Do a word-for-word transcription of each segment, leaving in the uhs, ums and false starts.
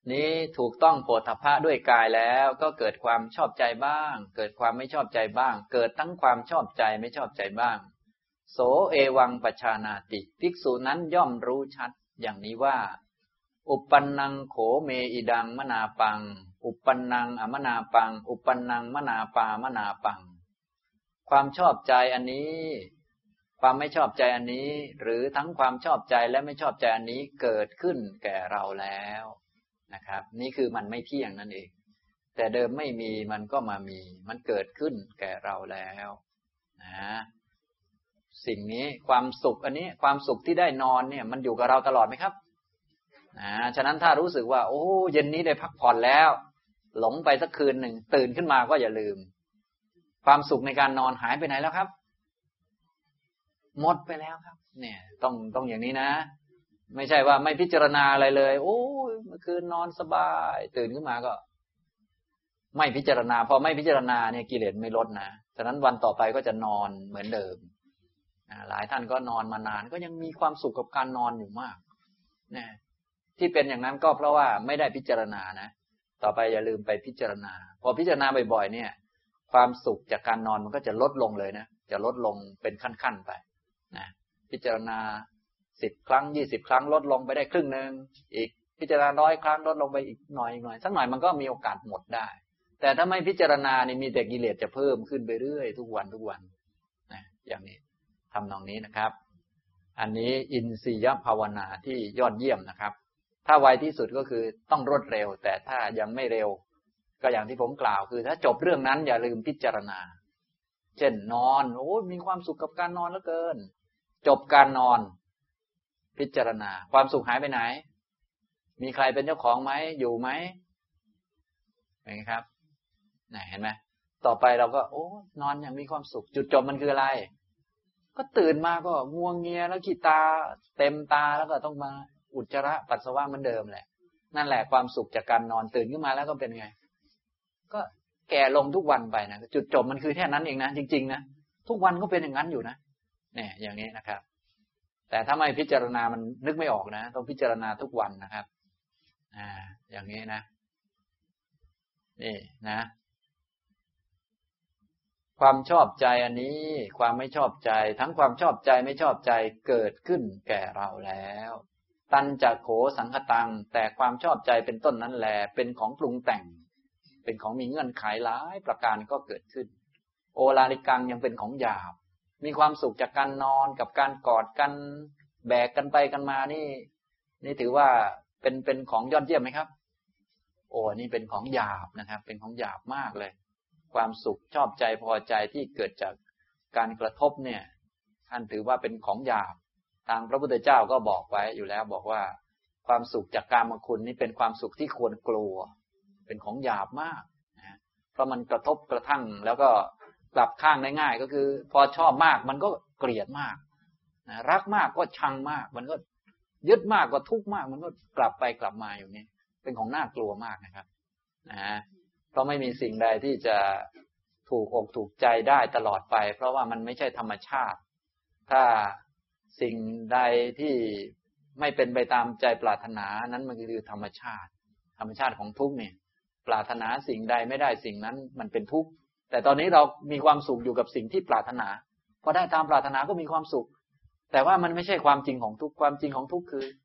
นี้ถูกต้องโผฏฐัพพะด้วยกายแล้วก็เกิดความชอบใจบ้างเกิดความไม่ชอบใจบ้างเกิดทั้งความชอบใจไม่ชอบใจบ้างโสเอวังปัชฌานาติภิกษุนั้นย่อมรู้ชัดอย่างนี้ว่าอุปปันนังโขเมอิดังมนาปังอุปปันนังอมนาปังอุปปันนังมนาปามนาปังความชอบใจอันนี้ความไม่ชอบใจอันนี้หรือทั้งความชอบใจและไม่ชอบใจอันนี้เกิดขึ้นแก่เราแล้วนะครับนี่คือมันไม่เที่ยงนั่นเองแต่เดิมไม่มีมันก็มามีมันเกิดขึ้นแก่เราแล้วนะสิ่งนี้ความสุขอันนี้ความสุขที่ได้นอนเนี่ยมันอยู่กับเราตลอดไหมครับนะฉะนั้นถ้ารู้สึกว่าโอ้เย็นนี้ได้พักผ่อนแล้วหลงไปสักคืนหนึ่งตื่นขึ้นมาก็อย่าลืมความสุขในการนอนหายไปไหนแล้วครับหมดไปแล้วครับเนี่ยต้องต้องอย่างนี้นะไม่ใช่ว่าไม่พิจารณาอะไรเลยโอ้ยเมื่อคืนนอนสบายตื่นขึ้นมาก็ไม่พิจารณาพอไม่พิจารณาเนี่ยกิเลสไม่ลดนะฉะนั้นวันต่อไปก็จะนอนเหมือนเดิมหลายท่านก็นอนมานานก็ยังมีความสุขกับการนอนอยู่มากนะที่เป็นอย่างนั้นก็เพราะว่าไม่ได้พิจารณานะต่อไปอย่าลืมไปพิจารณาพอพิจารณาบ่อยๆเนี่ยความสุขจากการนอนมันก็จะลดลงเลยนะจะลดลงเป็นขั้นๆไปนะพิจารณาสิบครั้งยี่สิบครั้งลดลงไปได้ครึ่งนึงอีกพิจารณาร้อยครั้งลดลงไปอีกหน่อยอีกหน่อยสักหน่อยมันก็มีโอกาสหมดได้แต่ถ้าไม่พิจารณานี่มีแต่กิเลสจะเพิ่มขึ้นไปเรื่อยทุกวันทุกวันนะอย่างนี้ทำนองนี้นะครับอันนี้อินทรียภาวนาที่ยอดเยี่ยมนะครับถ้าไวที่สุดก็คือต้องรวดเร็วแต่ถ้ายังไม่เร็วก็อย่างที่ผมกล่าวคือถ้าจบเรื่องนั้นอย่าลืมพิจารณาเช่นนอนโอ้มีความสุขกับการนอนเหลือเกินจบการนอนพิจารณาความสุขหายไปไหนมีใครเป็นเจ้าของไหมอยู่ไหมเห็นไหมครับเห็นไหมต่อไปเราก็โอ้นอนอย่างมีความสุขจุดจบมันคืออะไรก็ตื่นมาก็ง่วงเงียแล้วขี้ตาเต็มตาแล้วก็ต้องมาอุจจาระปัสสาวะเหมือนเดิมแหละนั่นแหละความสุขจากการนอนตื่นขึ้นมาแล้วก็เป็นไงก็แก่ลงทุกวันไปนะจุดจบมันคือแค่นั้นเองนะจริงๆนะทุกวันก็เป็นอย่างนั้นอยู่นะเนี่ยอย่างนี้นะครับแต่ถ้าไม่พิจารณามันนึกไม่ออกนะต้องพิจารณาทุกวันนะครับอ่าอย่างนี้นะนี่นะความชอบใจอันนี้ความไม่ชอบใจทั้งความชอบใจไม่ชอบใจเกิดขึ้นแก่เราแล้วตัณจักโขสังคตังแต่ความชอบใจเป็นต้นนั้นแหละเป็นของปรุงแต่งเป็นของมีเงื่อนไขหลายประการก็เกิดขึ้นโอลาลิกังยังเป็นของหยาบมีความสุขจากการนอนกับการกอดกันแบกกันไปกันมานี่นี่ถือว่าเป็นเป็นของยอดเยี่ยมไหมครับโอ้นี่เป็นของหยาบนะครับเป็นของหยาบมากเลยความสุขชอบใจพอใจที่เกิดจากการกระทบเนี่ยท่านถือว่าเป็นของหยาบทางพระพุทธเจ้าก็บอกไว้อยู่แล้วบอกว่าความสุขจากกามคุณนี่เป็นความสุขที่ควรกลัวเป็นของหยาบมากนะเพราะมันกระทบกระทั่งแล้วก็กลับข้างได้ง่ายก็คือพอชอบมากมันก็เกลียดมากนะรักมากก็ชังมากมันก็ยึดมากก็ทุกข์มากมันก็กลับไปกลับมาอยู่นี่เป็นของน่ากลัวมากนะครับนะเพราะไม่มีสิ่งใดที่จะถูกอกถูกใจได้ตลอดไปเพราะว่ามันไม่ใช่ธรรมชาติถ้าสิ่งใดที่ไม่เป็นไปตามใจปรารถนานั้นมันคือธรรมชาติธรรมชาติของทุกข์เนี่ยปรารถนาสิ่งใดไม่ได้สิ่งนั้นมันเป็นทุกข์แต่ตอนนี้เรามีความสุขอยู่กับสิ่งที่ปรารถนาพอได้ตามปรารถนาก็มีความสุขแต่ว่ามันไม่ใช่ความจริงของทุกข์ความจริงของทุกข์คือ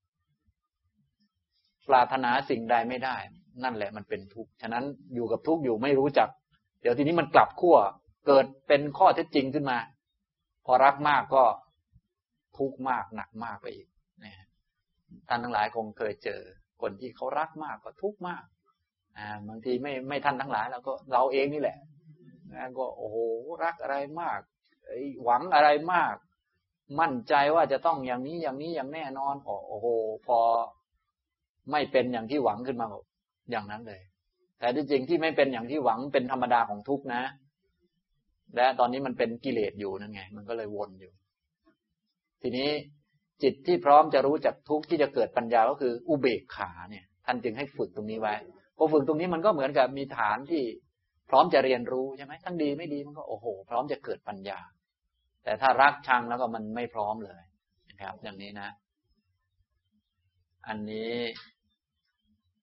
ปรารถนาสิ่งใดไม่ได้นั่นแหละมันเป็นทุกข์ฉะนั้นอยู่กับทุกข์อยู่ไม่รู้จักเดี๋ยวทีนี้มันกลับขั้วเกิดเป็นข้อเท็จจริงขึ้นมาพอรักมากก็ทุกข์มากหนักมากไปอีกนะท่านทั้งหลายคงเคยเจอคนที่เขารักมากก็ทุกข์มากอ่าบางทีไม่ไม่ท่านทั้งหลายแล้วก็เราเองนี่แหละนะก็โอ้โหรักอะไรมากหวังอะไรมากมั่นใจว่าจะต้องอย่างนี้อย่างนี้อย่างแน่นอนโอ้โหพอไม่เป็นอย่างที่หวังขึ้นมาอย่างนั้นเลยแต่ที่จริงที่ไม่เป็นอย่างที่หวังเป็นธรรมดาของทุกข์นะและตอนนี้มันเป็นกิเลสอยู่นั่นไงมันก็เลยวนอยู่ทีนี้จิตที่พร้อมจะรู้จักทุกข์ที่จะเกิดปัญญาก็คืออุเบกขาเนี่ยท่านจึงให้ฝึกตรงนี้ไว้พอฝึกตรงนี้มันก็เหมือนกับมีฐานที่พร้อมจะเรียนรู้ใช่ไหมทั้งดีไม่ดีมันก็โอ้โหพร้อมจะเกิดปัญญาแต่ถ้ารักชังแล้วก็มันไม่พร้อมเลยนะครับอย่างนี้นะอันนี้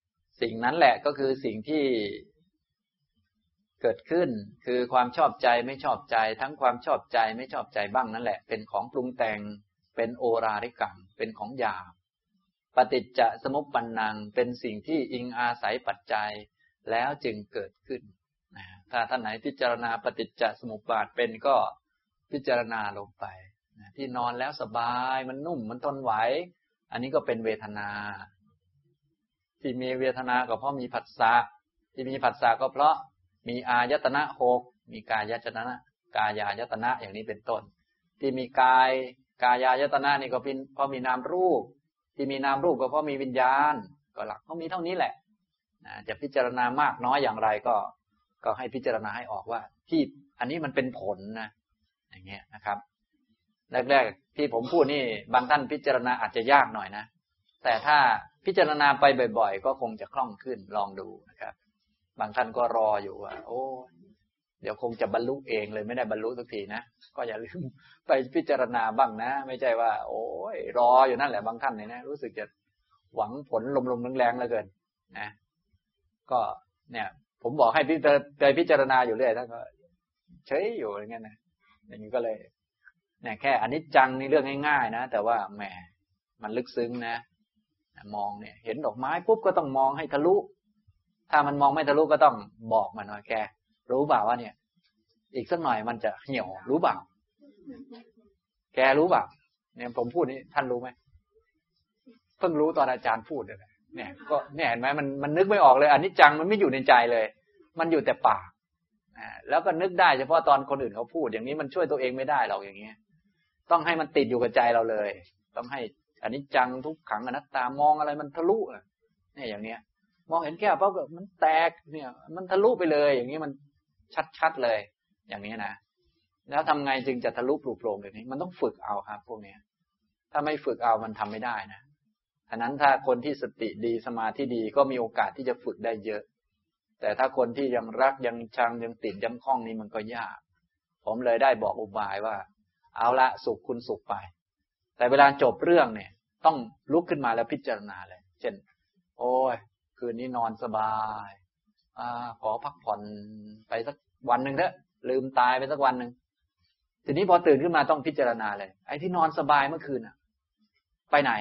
สิ่งนั้นแหละก็คือสิ่งที่เกิดขึ้นคือความชอบใจไม่ชอบใจทั้งความชอบใจไม่ชอบใจบ้างนั่นแหละเป็นของปรุงแต่งเป็นโอราริกังเป็นของหยาบปฏิจจสมุปปนังเป็นสิ่งที่อิงอาศัยปัจจัยแล้วจึงเกิดขึ้นนะถ้าท่านไหนพิจารณาปฏิจจสมุปบาทเป็นก็พิจารณาลงไปนะที่นอนแล้วสบายมันนุ่มมันทนไหวอันนี้ก็เป็นเวทนาที่มีเวทนาก็เพราะมีผัสสะที่มีผัสสะก็เพราะมีอายตนะหกมีกายายตนะกายายตนะอย่างนี้เป็นต้นที่มีกายกายายตนะนี่ก็เป็นเพราะมีนามรูปที่มีนามรูปก็เพราะมีวิญญาณก็หลักเขามีเท่านี้แหละนะจะพิจารณามากน้อยอย่างไรก็ก็ให้พิจารณาให้ออกว่าที่อันนี้มันเป็นผลนะอย่างเงี้ยนะครับแรกๆที่ผมพูดนี่บางท่านพิจารณาอาจจะยากหน่อยนะแต่ถ้าพิจารณาไปบ่อยๆก็คงจะคล่องขึ้นลองดูนะครับบางท่านก็รออยู่ว่าโอ้เดี๋ยวคงจะบรรลุเองเลยไม่ได้บรรลุสักทีนะก็อย่าลืมไปพิจารณาบ้างนะไม่ใช่ว่าโอ้ยรออยู่นั่นแหละบางท่านเนี่ยนะรู้สึกจะหวังผลลมๆแรงๆเหลือเกินนะก็เนี่ยผมบอกให้พิจารณาพิจารณาอยู่เรื่อยท่านก็เฉยอยู่อย่างเงี้ยนะอย่างนี้ก็เลยเนี่ยแค่อนิจจังนี่เรื่องง่ายๆนะแต่ว่าแหมมันลึกซึ้งนะมองเนี่ยเห็นดอกไม้ปุ๊บก็ต้องมองให้ทะลุถ้ามันมองไม่ทะลุก็ต้องบอกมันว่าแกรู้เปล่าว่าเนี่ยอีกสักหน่อยมันจะเหี่ยวรู้เปล่าแกรู้เปล่าเนี่ยผมพูดนี่ท่านรู้ไหมเพิ่งรู้ตอนอาจารย์พูดเลยเนี่ยก็เนี่ยเห็นไหมมันมันนึกไม่ออกเลยอนิจจังมันไม่อยู่ในใจเลยมันอยู่แต่ปากอ่าแล้วก็นึกได้เฉพาะตอนคนอื่นเขาพูดอย่างนี้มันช่วยตัวเองไม่ได้หรอกอย่างเงี้ยต้องให้มันติดอยู่กับใจเราเลยต้องให้อนิจจังทุกขังอนัตตามองอะไรมันทะลุเนี่ยอย่างเนี้ยมองเห็นแก้วปั๊บก็มันแตกเนี่ยมันทะลุไปเลยอย่างนี้มันชัดๆเลยอย่างนี้นะแล้วทำไงจึงจะทะลุปลุกโปร่งแบบนี้มันต้องฝึกเอาครับพวกนี้ถ้าไม่ฝึกเอามันทำไม่ได้นะฉะนั้นถ้าคนที่สติดีสมาธิดีก็มีโอกาสที่จะฝึกได้เยอะแต่ถ้าคนที่ยังรักยังชังยังติดยังคล้องนี่มันก็ยากผมเลยได้บอกอุบายว่าเอาละสุขคุณสุขไปแต่เวลาจบเรื่องเนี่ยต้องลุกขึ้นมาแล้วพิจารณาเลยเช่นโอ้ยคืนนี้นอนสบายอ่าขอพักผ่อนไปสักวันหนึ่งเถอะลืมตายไปสักวันหนึ่งทีนี้พอตื่นขึ้นมาต้องพิจารณาเลยไอ้ที่นอนสบายเมื่อคืนอ่ะไปไหน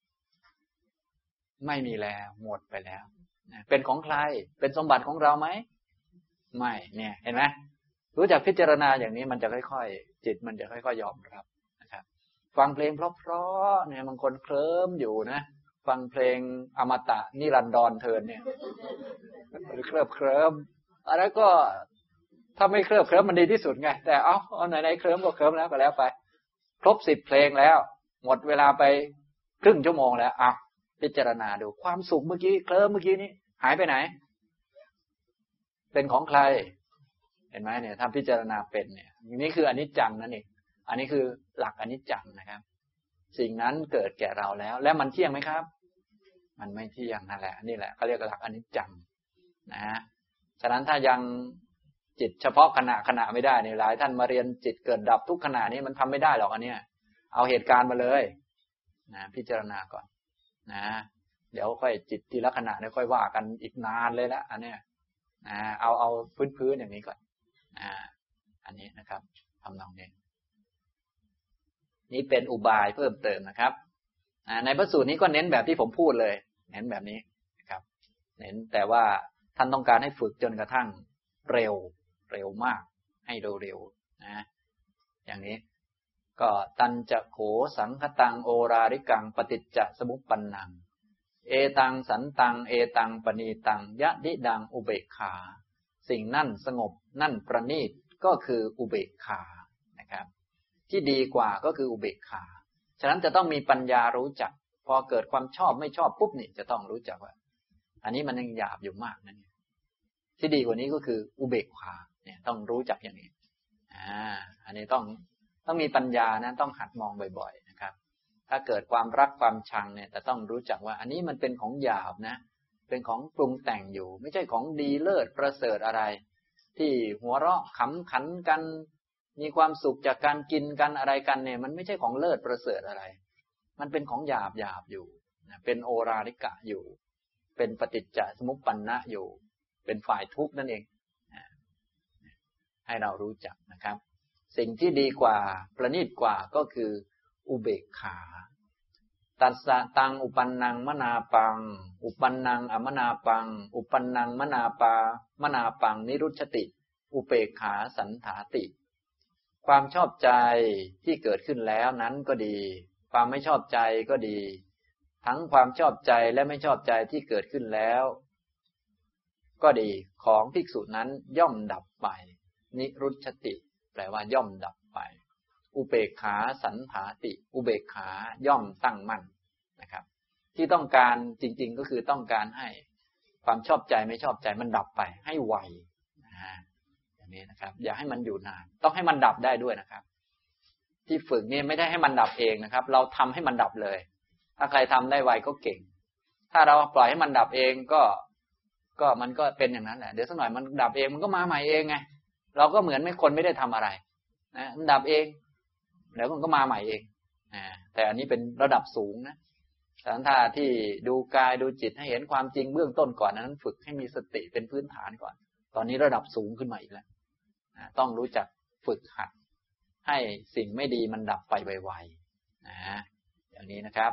ไม่มีแล้วหมดไปแล้วเป็นของใครเป็นสมบัติของเราไหมไม่เนี่ยเห็นไหมรู้จักพิจารณาอย่างนี้มันจะค่อยๆจิตมันจะค่อยๆยอมรับนะครับฟังเพลงเพราะๆเนี่ยบางคนเคลิ้มอยู่นะฟังเพลงอมตะนิรันดรเทินเนี่ยเคลิบเคลิ้มอะไรก็ถ้าไม่เคลิบเคลิ้มมันดีที่สุดไงแต่เอาเอาไหนๆเคลิ้มก็เคลิ้มแล้วก็แล้วไปครบสิบเพลงแล้วหมดเวลาไปครึ่งชั่วโมงแล้วอ่ะพิจารณาดูความสุขเมื่อกี้เคลิ้มเมื่อกี้นี้หายไปไหนเป็นของใครเห็นไหมเนี่ยถ้าพิจารณาเป็นเนี่ยนี่คืออนิจจังนั่นเองอันนี้คือหลักอนิจจังนะครับสิ่งนั้นเกิดแก่เราแล้วและมันเที่ยงไหมครับมันไม่เที่ยงนั่นแหละนี่แหละเขาเรียกหลักอนิจจังนะฉะนั้นถ้ายังจิตเฉพาะขณะขณะไม่ได้เนี่ยหลายท่านมาเรียนจิตเกิดดับทุกขณะนี้มันทำไม่ได้หรอกอันเนี้ยเอาเหตุการณ์มาเลยนะพิจารณาก่อนนะเดี๋ยวค่อยจิตทีละขณะเนี่ยค่อยว่ากันอีกนานเลยละอันเนี้ยนะเอาเอาพื้นๆอย่างนี้ก่อนอ่าอันนี้นะครับทำนองนี้นี่เป็นอุบายเพิ่มเติมนะครับในพระสูตรนี้ก็เน้นแบบที่ผมพูดเลยเน้นแบบนี้นะครับเน้นแต่ว่าท่านต้องการให้ฝึกจนกระทั่งเร็วเร็วมากให้เร็วๆนะอย่างนี้ก็ตันจะโขสังคตังโอราริกังปฏิจจสมุปปันนังเอตังสันตังเอตังปณีตังยะดิดังอุเบกขาสิ่งนั่นสงบนั่นประณีตก็คืออุเบกขานะครับที่ดีกว่าก็คืออุเบกขาฉะนั้นจะต้องมีปัญญารู้จักพอเกิดความชอบไม่ชอบปุ๊บนี่จะต้องรู้จักว่าอันนี้มันยังหยาบอยู่มากนะเนี่ยที่ดีกว่านี้ก็คืออุเบกขาเนี่ยต้องรู้จักอย่างนี้อ่าอันนี้ต้องต้องมีปัญญานะต้องหัดมองบ่อยๆนะครับถ้าเกิดความรักความชังเนี่ยจะต้องรู้จักว่าอันนี้มันเป็นของหยาบนะเป็นของปรุงแต่งอยู่ไม่ใช่ของดีเลิศประเสริฐอะไรที่หัวเราะขำขันกันมีความสุขจากการกินกันอะไรกันเนี่ยมันไม่ใช่ของเลิศประเสริฐอะไรมันเป็นของหยาบหยาบอยู่เป็นโอราริกะอยู่เป็นปฏิจจสมุปปนนะอยู่เป็นฝ่ายทุกข์นั่นเองให้เรารู้จักนะครับสิ่งที่ดีกว่าประณีตกว่าก็คืออุเบกขาตัสสะตังอุปันนังมนาปังอุปันนังอมนาปังอุปันนังมนาปามนาปังนิรุชติอุเบกขาสันถาติความชอบใจที่เกิดขึ้นแล้วนั้นก็ดีความไม่ชอบใจก็ดีทั้งความชอบใจและไม่ชอบใจที่เกิดขึ้นแล้วก็ดีของภิกษุนั้นย่อมดับไปนิรุชติแปลว่าย่อมดับไปอุเบกขาสันถาติอุเบกขาย่อมตั้งมั่นนะครับที่ต้องการจริงๆก็คือต้องการให้ความชอบใจไม่ชอบใจมันดับไปให้ไวนะอย่างนี้นะครับอย่าให้มันอยู่นานต้องให้มันดับได้ด้วยนะครับที่ฝึกนี่ไม่ได้ให้มันดับเองนะครับเราทำให้มันดับเลยถ้าใครทำได้ไวก็เก่งถ้าเราปล่อยให้มันดับเองก็ก็มันก็เป็นอย่างนั้นแหละเดี๋ยวสักหน่อยมันดับเองมันก็มาใหม่เองไงเราก็เหมือนไม่คนไม่ได้ทำอะไรนะมันดับเองเดี๋ยวมันก็มาใหม่เองอ่าแต่อันนี้เป็นระดับสูงนะสันทาที่ดูกายดูจิตให้เห็นความจริงเบื้องต้นก่อนนั้นฝึกให้มีสติเป็นพื้นฐานก่อนตอนนี้ระดับสูงขึ้นมาอีกแล้วต้องรู้จักฝึกหัดให้สิ่งไม่ดีมันดับไปไวๆนะอย่างนี้นะครับ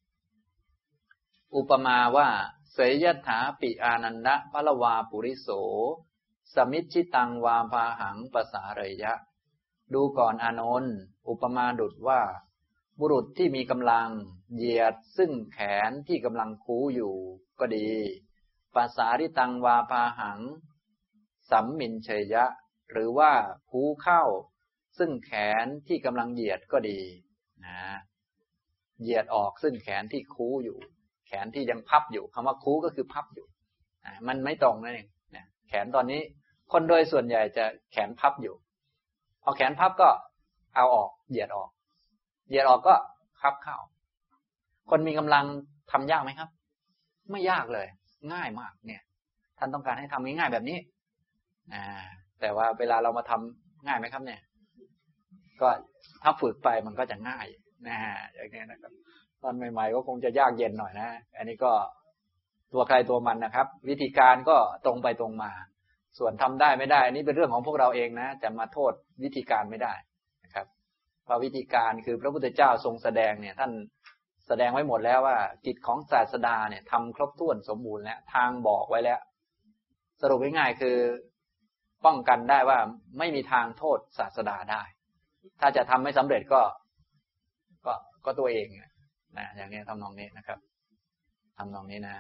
อุปมาว่าเสยยถาปิอานันดะพะละวาปุริโสสมิจฉิตังวาภาหังปสาเรยะดูก่อนอานนท์อุปมาดุจว่าบุรุษที่มีกำลังเหยียดซึ่งแขนที่กำลังคู้อยู่ก็ดีปสาริตังวาภาหังสัมมินเชยะหรือว่าคู้เข้าซึ่งแขนที่กำลังเหยียดก็ดีนะเหยียดออกซึ่งแขนที่คู้อยู่แขนที่ยังพับอยู่คำว่าคู้ก็คือพับอยู่มันไม่ตรงนั่นเองแขนตอนนี้คนโดยส่วนใหญ่จะแขนพับอยู่พอแขนพับก็เอาออกเหยียดออกเหยียดออกก็พับเข้าคนมีกำลังทำยากไหมครับไม่ยากเลยง่ายมากเนี่ยท่านต้องการให้ทำง่ายๆแบบนี้อ่าแต่ว่าเวลาเรามาทำง่ายไหมครับเนี่ยก็ถ้าฝึกไปมันก็จะง่ายนะฮะอย่างนี้นะครับตอนใหม่ๆก็คงจะยากเย็นหน่อยนะอันนี้ก็ตัวใครตัวมันนะครับวิธีการก็ตรงไปตรงมาส่วนทำได้ไม่ได้อันนี้เป็นเรื่องของพวกเราเองนะจะมาโทษวิธีการไม่ได้นะครับเพราะวิธีการคือพระพุทธเจ้าทรงแสดงเนี่ยท่านแสดงไว้หมดแล้วว่ากิจของศาสดาเนี่ยทำครบถ้วนสมบูรณ์แล้วทางบอกไว้แล้วสรุปง่ายๆคือป้องกันได้ว่าไม่มีทางโทษศาสดาได้ถ้าจะทำไม่สำเร็จก็ก็ก็ตัวเองนะอย่างนี้ทำนองนี้นะครับทำนองนี้นะ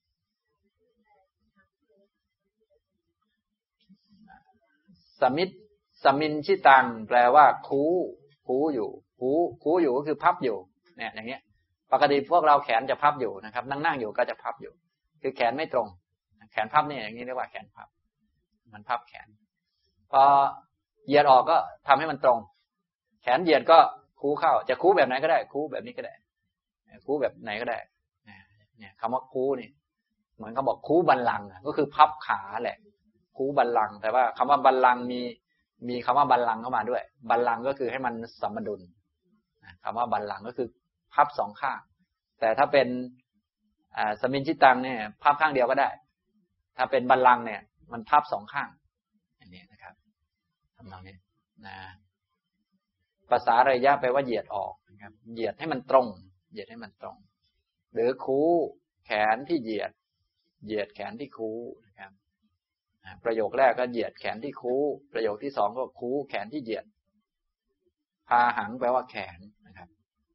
สมิตสมินชิตังแปลว่าคู้คู้อยู่คู้คู้อยู่ก็คือพับอยู่เนี่ยอย่างเงี้ยปกติพวกเราแขนจะพับอยู่นะครับนั่งนั่งอยู่ก็จะพับอยู่คือแขนไม่ตรงแขนพับเนี่ยอย่างนี้เรียกว่าแขนพับมันพับแขนพอเหยียดออกก็ทำให้มันตรงแขนเหยียดก็คู้เข้าจะคู้แบบไหนก็ได้คู้แบบนี้ก็ได้คู้แบบไหนก็ได้เนี่ยคำว่าคู้นี่เหมือนเขาบอกคู้บัลลังก์ก็คือพับขาแหละคู้บัลลังก์แต่ว่าคำว่าบัลลังก์มีมีคำว่าบัลลังก์เข้ามาด้วยบัลลังก์ก็คือให้มันสมดุลคำว่าบัลลังก์ก็คือพับสองข้างแต่ถ้าเป็นสมินชิตังเนี่ยพับข้างเดียวก็ได้ถ้าเป็นบัลลังก์เนี่ยมันพับสองข้างอย่างนี้นะครับทำนองนี้นะภาษาระยะแปลว่าเหยียดออกนะครับเหยียดให้มันตรงเหยียดให้มันตรงหรือคู้แขนที่เหยียดเหยียดแขนที่คู้นะครับประโยคแรกก็เหยียดแขนที่คู้ประโยคที่สองก็คู้แขนที่เหยียดพาหังแปลว่าแขนนะครับ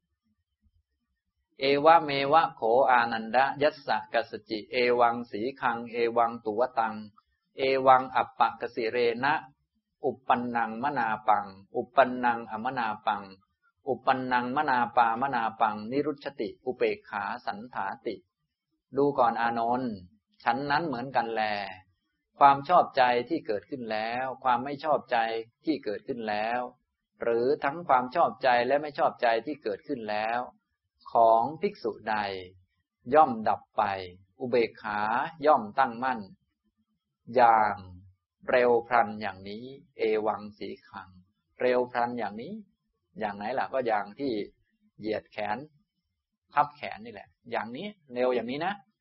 เอวะเมวะโขอานันดะยัสสะกัสจิเอวังสีคังเอวังตุวตังเอวังอัปปะกสิเรนะอุปปันนังมนาปังอุปปันนังอมนาปังอุปปันนังมนาปามนาปังนิรุชติอุเปกขาสันถาติดูก่อนอานนท์ฉันนั้นเหมือนกันแลความชอบใจที่เกิดขึ้นแล้วความไม่ชอบใจที่เกิดขึ้นแล้วหรือทั้งความชอบใจและไม่ชอบใจที่เกิดขึ้นแล้วของภิกษุใดย่อมดับไปอุเบกขาย่อมตั้งมั่นอย่างเร็วพลันอย่างนี้เอวังสีขังเร็วพลันอย่างนี้อย่างไหนล่ะก็อย่างที่เหยียดแขนพับแขนนี่แหละอย่างนี้เร็วอย่างนี้นะ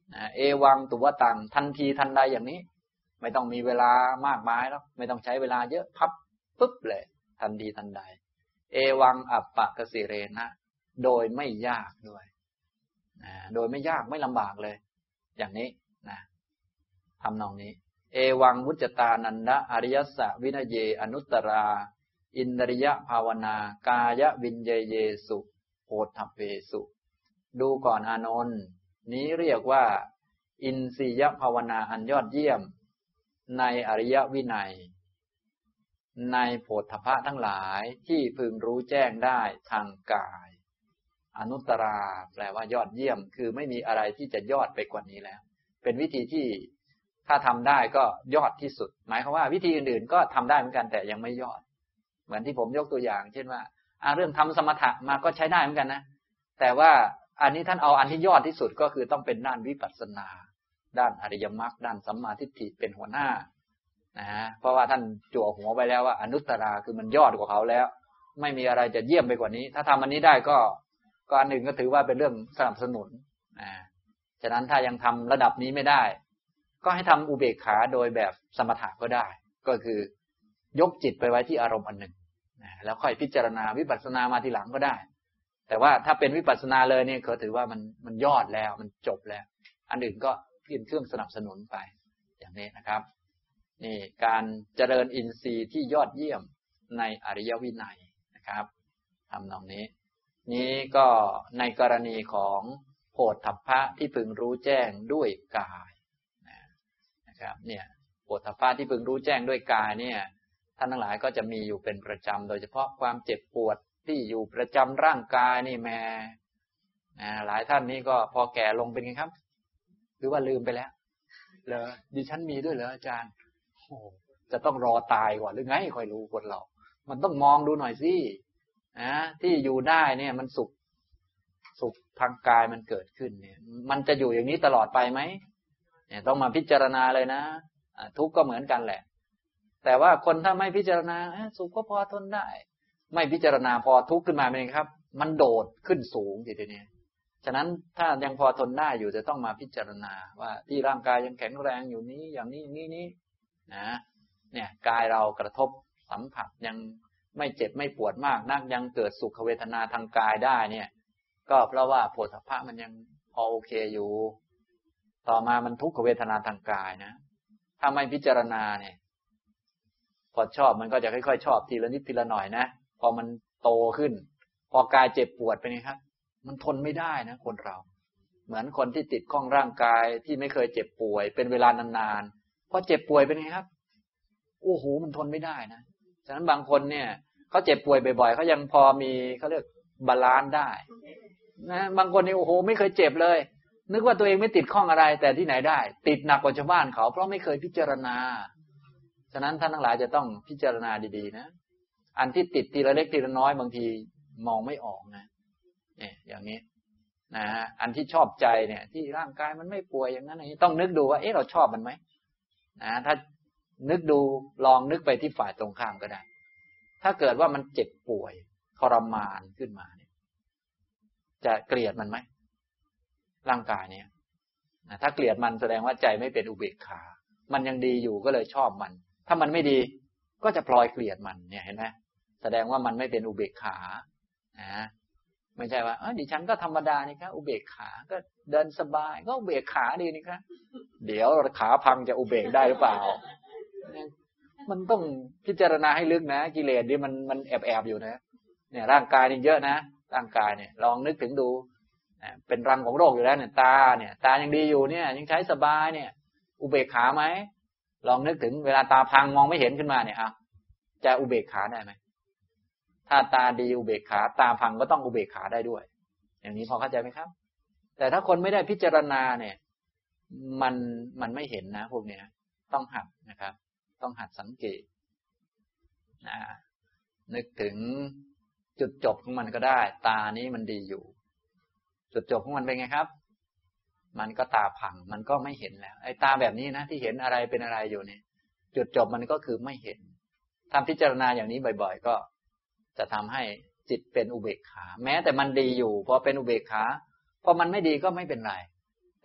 เอวังตุวตังทันทีทันใดอย่างนี้ไม่ต้องมีเวลามากมายแล้วไม่ต้องใช้เวลาเยอะพับปุ๊บเลยทันทีทันใดเอวังอัปปะกสิเรนะโดยไม่ยากด้วยนะโดยไม่ยากไม่ลำบากเลยอย่างนี้นะทำนองนี้เอวังมุจจตานันดะอริยสวินเยอนุตตราอินทริยภาวนากายวินเยเยสุโพธพเวสุดูก่อนอานนท์นี้เรียกว่าอินทรียภาวนาอันยอดเยี่ยมในอริยวินัยในโพธพะทั้งหลายที่พึงรู้แจ้งได้ทางกายอนุตตราแปลว่ายอดเยี่ยมคือไม่มีอะไรที่จะยอดไปกว่านี้แล้วเป็นวิธีที่ถ้าทำได้ก็ยอดที่สุดหมายความว่าวิธีอื่นๆก็ทำได้เหมือนกันแต่ยังไม่ยอดเหมือนที่ผมยกตัวอย่างเช่นว่าเรื่องทำสมถะมาก็ใช้ได้เหมือนกันนะแต่ว่าอันนี้ท่านเอาอันที่ยอดที่สุดก็คือต้องเป็นด้านวิปัสสนาด้านอริยมรรคด้านสัมมาทิฏฐิเป็นหัวหน้านะเพราะว่าท่านจั่วหัวไปแล้วว่าอนุตตราคือมันยอดกว่าเขาแล้วไม่มีอะไรจะเยี่ยมไปกว่านี้ถ้าทำอันนี้ได้ก็ก็อันหนึ่งก็ถือว่าเป็นเรื่องสนับสนุนนะฉะนั้นถ้ายังทำระดับนี้ไม่ได้ก็ให้ทำอุเบกขาโดยแบบสมถะก็ได้ก็คือยกจิตไปไว้ที่อารมณ์อันหนึ่งนะแล้วค่อยพิจารณาวิปัสสนามาทีหลังก็ได้แต่ว่าถ้าเป็นวิปัสสนาเลยเนี่ยเขาถือว่ามันมันยอดแล้วมันจบแล้วอันอื่นก็เป็นเครื่องสนับสนุนไปอย่างนี้นะครับนี่การเจริญอินทรีย์ที่ยอดเยี่ยมในอริยวินัยนะครับทำนองนี้นี้ก็ในกรณีของโพธพะที่พึงรู้แจ้งด้วยกายนะครับเนี่ยโพธพะที่พึงรู้แจ้งด้วยกายเนี่ยท่านทั้งหลายก็จะมีอยู่เป็นประจำโดยเฉพาะความเจ็บปวดที่อยู่ประจำร่างกายนี่แม่หลายท่านนี่ก็พอแก่ลงเป็นไงครับหรือว่าลืมไปแล้วเหรอดิฉันมีด้วยเหรออาจารย์โอ้จะต้องรอตายก่อนหรือไงค่อยรู้คนเรามันต้องมองดูหน่อยสินะที่อยู่ได้เนี่ยมันสุขสุขทางกายมันเกิดขึ้นเนี่ยมันจะอยู่อย่างนี้ตลอดไปไหมเนี่ยต้องมาพิจารณาเลยนะทุกข์ก็เหมือนกันแหละแต่ว่าคนถ้าไม่พิจารณาสุขก็พอทนได้ไม่พิจารณาพอทุกข์ขึ้นมาเป็นไงครับมันโดดขึ้นสูงทีเดียวฉะนั้นถ้ายังพอทนได้อยู่จะต้องมาพิจารณาว่าที่ร่างกายยังแข็งแรงอยู่นี้อย่างนี้อย่างนี้นี้นะเนี่ยกายเรากระทบสัมผัสยังไม่เจ็บไม่ปวดมากนักยังเกิดสุขเวทนาทางกายได้เนี่ยก็เพราะว่าโผฏฐัพพะมันยังพอโอเคอยู่ต่อมามันทุกขเวทนาทางกายนะถ้าไม่พิจารณาเนี่ยพอชอบมันก็จะค่อยๆชอบทีละนิดทีละหน่อยนะพอมันโตขึ้นพอกายเจ็บปวดไปนี่ครับมันทนไม่ได้นะคนเราเหมือนคนที่ติดข้องร่างกายที่ไม่เคยเจ็บป่วยเป็นเวลานานๆพอเจ็บป่วยเป็นไงครับโอ้โหมันทนไม่ได้นะฉะนั้นบางคนเนี่ยเขาเจ็บป่วยบ่อยๆเขายังพอมีเขาเรียกบาลานซ์ได้นะบางคนนี่โอ้โหไม่เคยเจ็บเลยนึกว่าตัวเองไม่ติดข้องอะไรแต่ที่ไหนได้ติดหนักกว่าชาวบ้านเขาเพราะไม่เคยพิจารณาฉะนั้นท่านทั้งหลายจะต้องพิจารณาดีๆนะอันที่ติดทีละเล็กทีละน้อยบางทีมองไม่ออกนะเนี่ยอย่างนี้นะฮะอันที่ชอบใจเนี่ยที่ร่างกายมันไม่ป่วยอย่างนั้นอย่างนี้ต้องนึกดูว่าเอ๊ะเราชอบมันไหมนะถ้านึกดูลองนึกไปที่ฝ่ายตรงข้ามก็ได้ถ้าเกิดว่ามันเจ็บป่วยทรมานขึ้นมาเนี่ยจะเกลียดมันไหมร่างกายเนี่ยนะถ้าเกลียดมันแสดงว่าใจไม่เป็นอุเบกขามันยังดีอยู่ก็เลยชอบมันถ้ามันไม่ดีก็จะพลอยเกลียดมันเนี่ยเห็นไหมแสดงว่ามันไม่เป็นอุเบกขานะไม่ใช่ว่าเออดิฉันก็ธรรมดานี่ครับอุเบกขาก็เดินสบายก็อุเบกขาดีนี่ครับเดี๋ยวขาพังจะอุเบกได้หรือเปล่ามันต้องพิจารณาให้ลึกนะกิเลสนี่มันมันแอบแอบอยู่นะเนี่ยร่างกายนี่เยอะนะร่างกายเนี่ยลองนึกถึงดูเป็นรังของโรคอยู่แล้วเนี่ยตาเนี่ยตายังดีอยู่เนี่ยยังใช้สบายเนี่ยอุเบกขาไหมลองนึกถึงเวลาตาพังมองไม่เห็นขึ้นมาเนี่ยอ่ะจะอุเบกขาได้ไหมถ้าตาดีอุเบกขาตาพังก็ต้องอุเบกขาได้ด้วยอย่างนี้พอเข้าใจไหมครับแต่ถ้าคนไม่ได้พิจารณาเนี่ยมันมันไม่เห็นนะพวกเนี้ยต้องหัดนะครับต้องหัดสังเกตนะนึกถึงจุดจบของมันก็ได้ตานี้มันดีอยู่จุดจบของมันเป็นไงครับมันก็ตาพังมันก็ไม่เห็นแล้วไอ้ตาแบบนี้นะที่เห็นอะไรเป็นอะไรอยู่เนี่ยจุดจบมันก็คือไม่เห็นทำพิจารณาอย่างนี้บ่อยๆก็จะทำให้จิตเป็นอุเบกขาแม้แต่มันดีอยู่พอเป็นอุเบกขาพอมันไม่ดีก็ไม่เป็นไร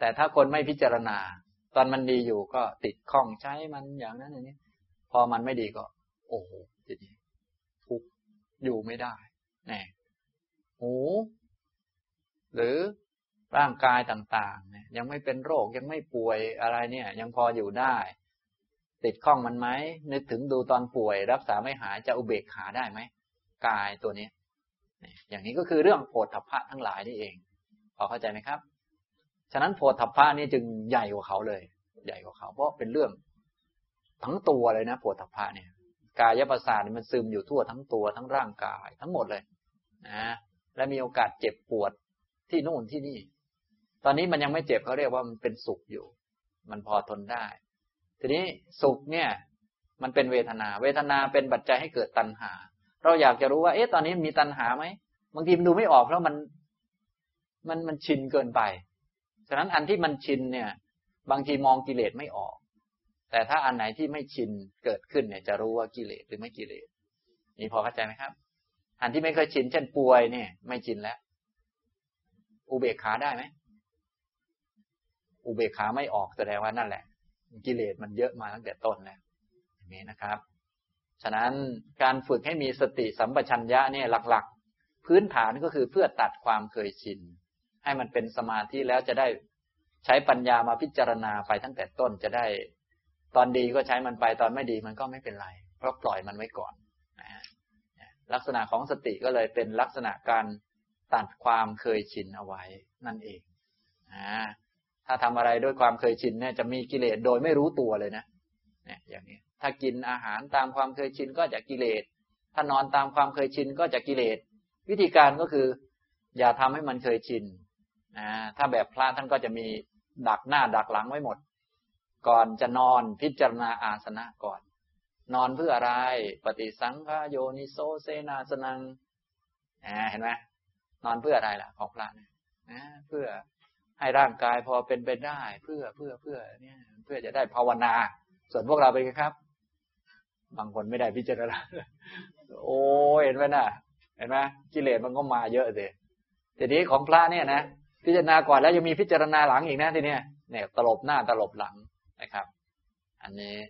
แต่ถ้าคนไม่พิจารณาตอนมันดีอยู่ก็ติดข้องใช้มันอย่างนั้นอย่างนี้พอมันไม่ดีก็โอ้โหทีนี้ทุกข์อยู่ไม่ได้แน่หูหรือร่างกายต่างๆเนี่ยยังไม่เป็นโรคยังไม่ป่วยอะไรเนี่ยยังพออยู่ได้ติดข้องมันไหมนึกถึงดูตอนป่วยรักษาไม่หายจะอุเบกขาได้ไหมกายตัวนี้อย่างนี้ก็คือเรื่องโผฏฐัพพะทั้งหลายนี่เองพอเข้าใจไหมครับฉะนั้นโผฏฐัพพะนี่จึงใหญ่กว่าเขาเลยใหญ่กว่าเขาเพราะเป็นเรื่องทั้งตัวเลยนะโผฏฐัพพะเนี่ยกายประสาทมันซึมอยู่ทั่วทั้งตัวทั้งร่างกายทั้งหมดเลยนะและมีโอกาสเจ็บปวดที่โน่นที่นี่ตอนนี้มันยังไม่เจ็บเขาเรียกว่ามันเป็นสุขอยู่มันพอทนได้ทีนี้สุขเนี่ยมันเป็นเวทนาเวทนาเป็นปัจจัยให้เกิดตัณหาเราอยากจะรู้ว่าเอ๊ะตอนนี้มีตัณหาไหมบางทีมันดูไม่ออกเพราะมันมันมันชินเกินไปฉะนั้นอันที่มันชินเนี่ยบางทีมองกิเลสไม่ออกแต่ถ้าอันไหนที่ไม่ชินเกิดขึ้นเนี่ยจะรู้ว่ากิเลสหรือไม่กิเลสนี่พอเข้าใจไหมครับอันที่ไม่เคยชินเช่นป่วยเนี่ยไม่ชินแล้วอุเบกขาได้ไหมอุเบกขาไม่ออกแสดงว่านั่นแหละกิเลสมันเยอะมาตั้งแต่ต้นแล้วอย่างนี้นะครับฉะนั้นการฝึกให้มีสติสัมปชัญญะเนี่ยหลักๆพื้นฐานก็คือเพื่อตัดความเคยชินให้มันเป็นสมาธิแล้วจะได้ใช้ปัญญามาพิจารณาไปตั้งแต่ต้นจะได้ตอนดีก็ใช้มันไปตอนไม่ดีมันก็ไม่เป็นไรเพราะปล่อยมันไว้ก่อนนะฮะลักษณะของสติก็เลยเป็นลักษณะการตัดความเคยชินเอาไว้นั่นเองนะถ้าทำอะไรด้วยความเคยชินเนี่ยจะมีกิเลสโดยไม่รู้ตัวเลยนะเนี่ยอย่างนี้ถ้ากินอาหารตามความเคยชินก็จะกิเลสถ้านอนตามความเคยชินก็จะกิเลสวิธีการก็คืออย่าทำให้มันเคยชินนะถ้าแบบพระท่านก็จะมีดักหน้าดักหลังไว้หมดก่อนจะนอนพิจารณาอาสนะก่อนนอนเพื่ออะไรปฏิสังขโยนิโสเสนาสนังอ่าเห็นไหมนอนเพื่ออะไรล่ะของพระเนี่ยนะเพื่อให้ร่างกายพอเป็นไปได้เพื่อเพื่อเพื่อเนี่ยเพื่อจะได้ภาวนาส่วนพวกเราเป็นไงครับบางคนไม่ได้พิจารณาโอ้เห็นไหมน่ะเห็นไหมกิเลสมันก็มาเยอะสิทีนี้ของพระเนี่ยนะพิจารณาก่อนแล้วยังมีพิจารณาหลังอีกนะทีเนี้ยเนี่ยตลบหน้าตลบหลังนะครับอันนี้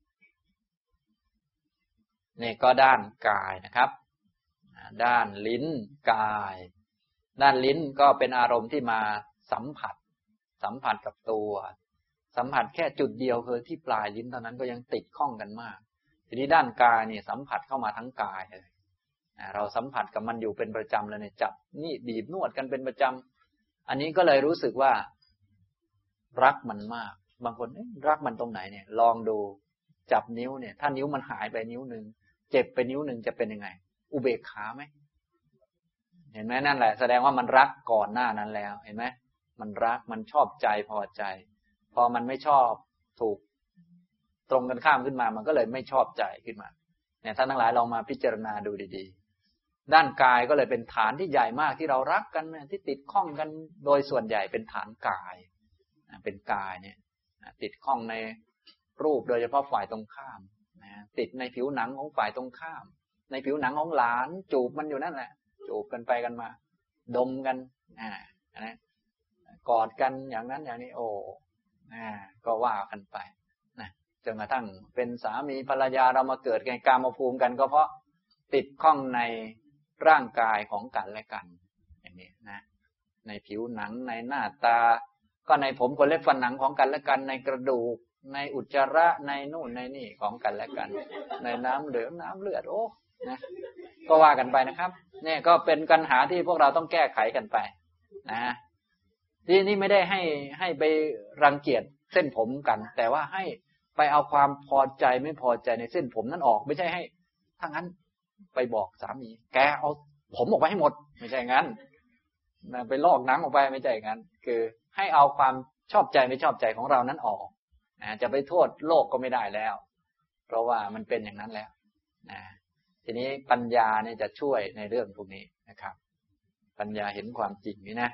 นี่ก็ด้านกายนะครับด้านลิ้นกายด้านลิ้นก็เป็นอารมณ์ที่มาสัมผัสสัมผัสกับตัวสัมผัสแค่จุดเดียวคือที่ปลายลิ้นเท่านั้นก็ยังติดข้องกันมากทีนี้ด้านกายนี่สัมผัสเข้ามาทั้งกายเลยเราสัมผัสกับมันอยู่เป็นประจำเลยเนี่ยจับนี่บีบนวดกันเป็นประจำอันนี้ก็เลยรู้สึกว่ารักมันมากบางคนรักมันตรงไหนเนี่ยลองดูจับนิ้วเนี่ยถ้านิ้วมันหายไปนิ้วนึงเจ็บไปนิ้วนึงจะเป็นยังไงอุเบกขาไหมเห็นไหมนั่นแหละแสดงว่ามันรักก่อนหน้านั้นแล้วเห็นไหมมันรักมันชอบใจพอใจพอมันไม่ชอบถูกตรงกันข้ามขึ้นมามันก็เลยไม่ชอบใจขึ้นมาเนี่ยท่านทั้งหลายลองมาพิจารณาดูดีๆด้านกายก็เลยเป็นฐานที่ใหญ่มากที่เรารักกันที่ติดข้องกันโดยส่วนใหญ่เป็นฐานกายเป็นกายเนี่ยติดข้องในรูปโดยเฉพาะฝ่ายตรงข้ามติดในผิวหนังของฝ่ายตรงข้ามในผิวหนังของหลานจูบมันอยู่นั่นแหละจูบกันไปกันมาดมกันอ่านะกอดกันอย่างนั้นอย่างนี้โอ้อ่าก็ว่ากันไปนะจนกระทั่งเป็นสามีภรรยาเรามาเกิดในกามภูมิกันก็เพราะติดข้องในร่างกายของกันและกันอย่างนี้นะในผิวหนังในหน้าตาก็ในผมขนเล็บฟันหนังของกันและกันในกระดูกในอุจจาระในนู่นในนี่ของกันและกันในน้ำเหลืองน้ำเลือดโอ้นะก็ว่ากันไปนะครับเนี่ยก็เป็นปัญหาที่พวกเราต้องแก้ไขกันไปนะที่นี่ไม่ได้ให้ให้ไปรังเกียจเส้นผมกันแต่ว่าให้ไปเอาความพอใจไม่พอใจในเส้นผมนั้นออกไม่ใช่ให้ถ้างั้นไปบอกสามีแกเอาผมออกไปให้หมดไม่ใช่งั้นนะไปลอกหนังออกไปไม่ใช่งั้นคือให้เอาความชอบใจไม่ชอบใจของเรานั้นออกนะจะไปโทษโลกก็ไม่ได้แล้วเพราะว่ามันเป็นอย่างนั้นแล้วนะทีนี้ปัญญาเนี่ยจะช่วยในเรื่องพวกนี้นะครับปัญญาเห็นความจริงนี่นะ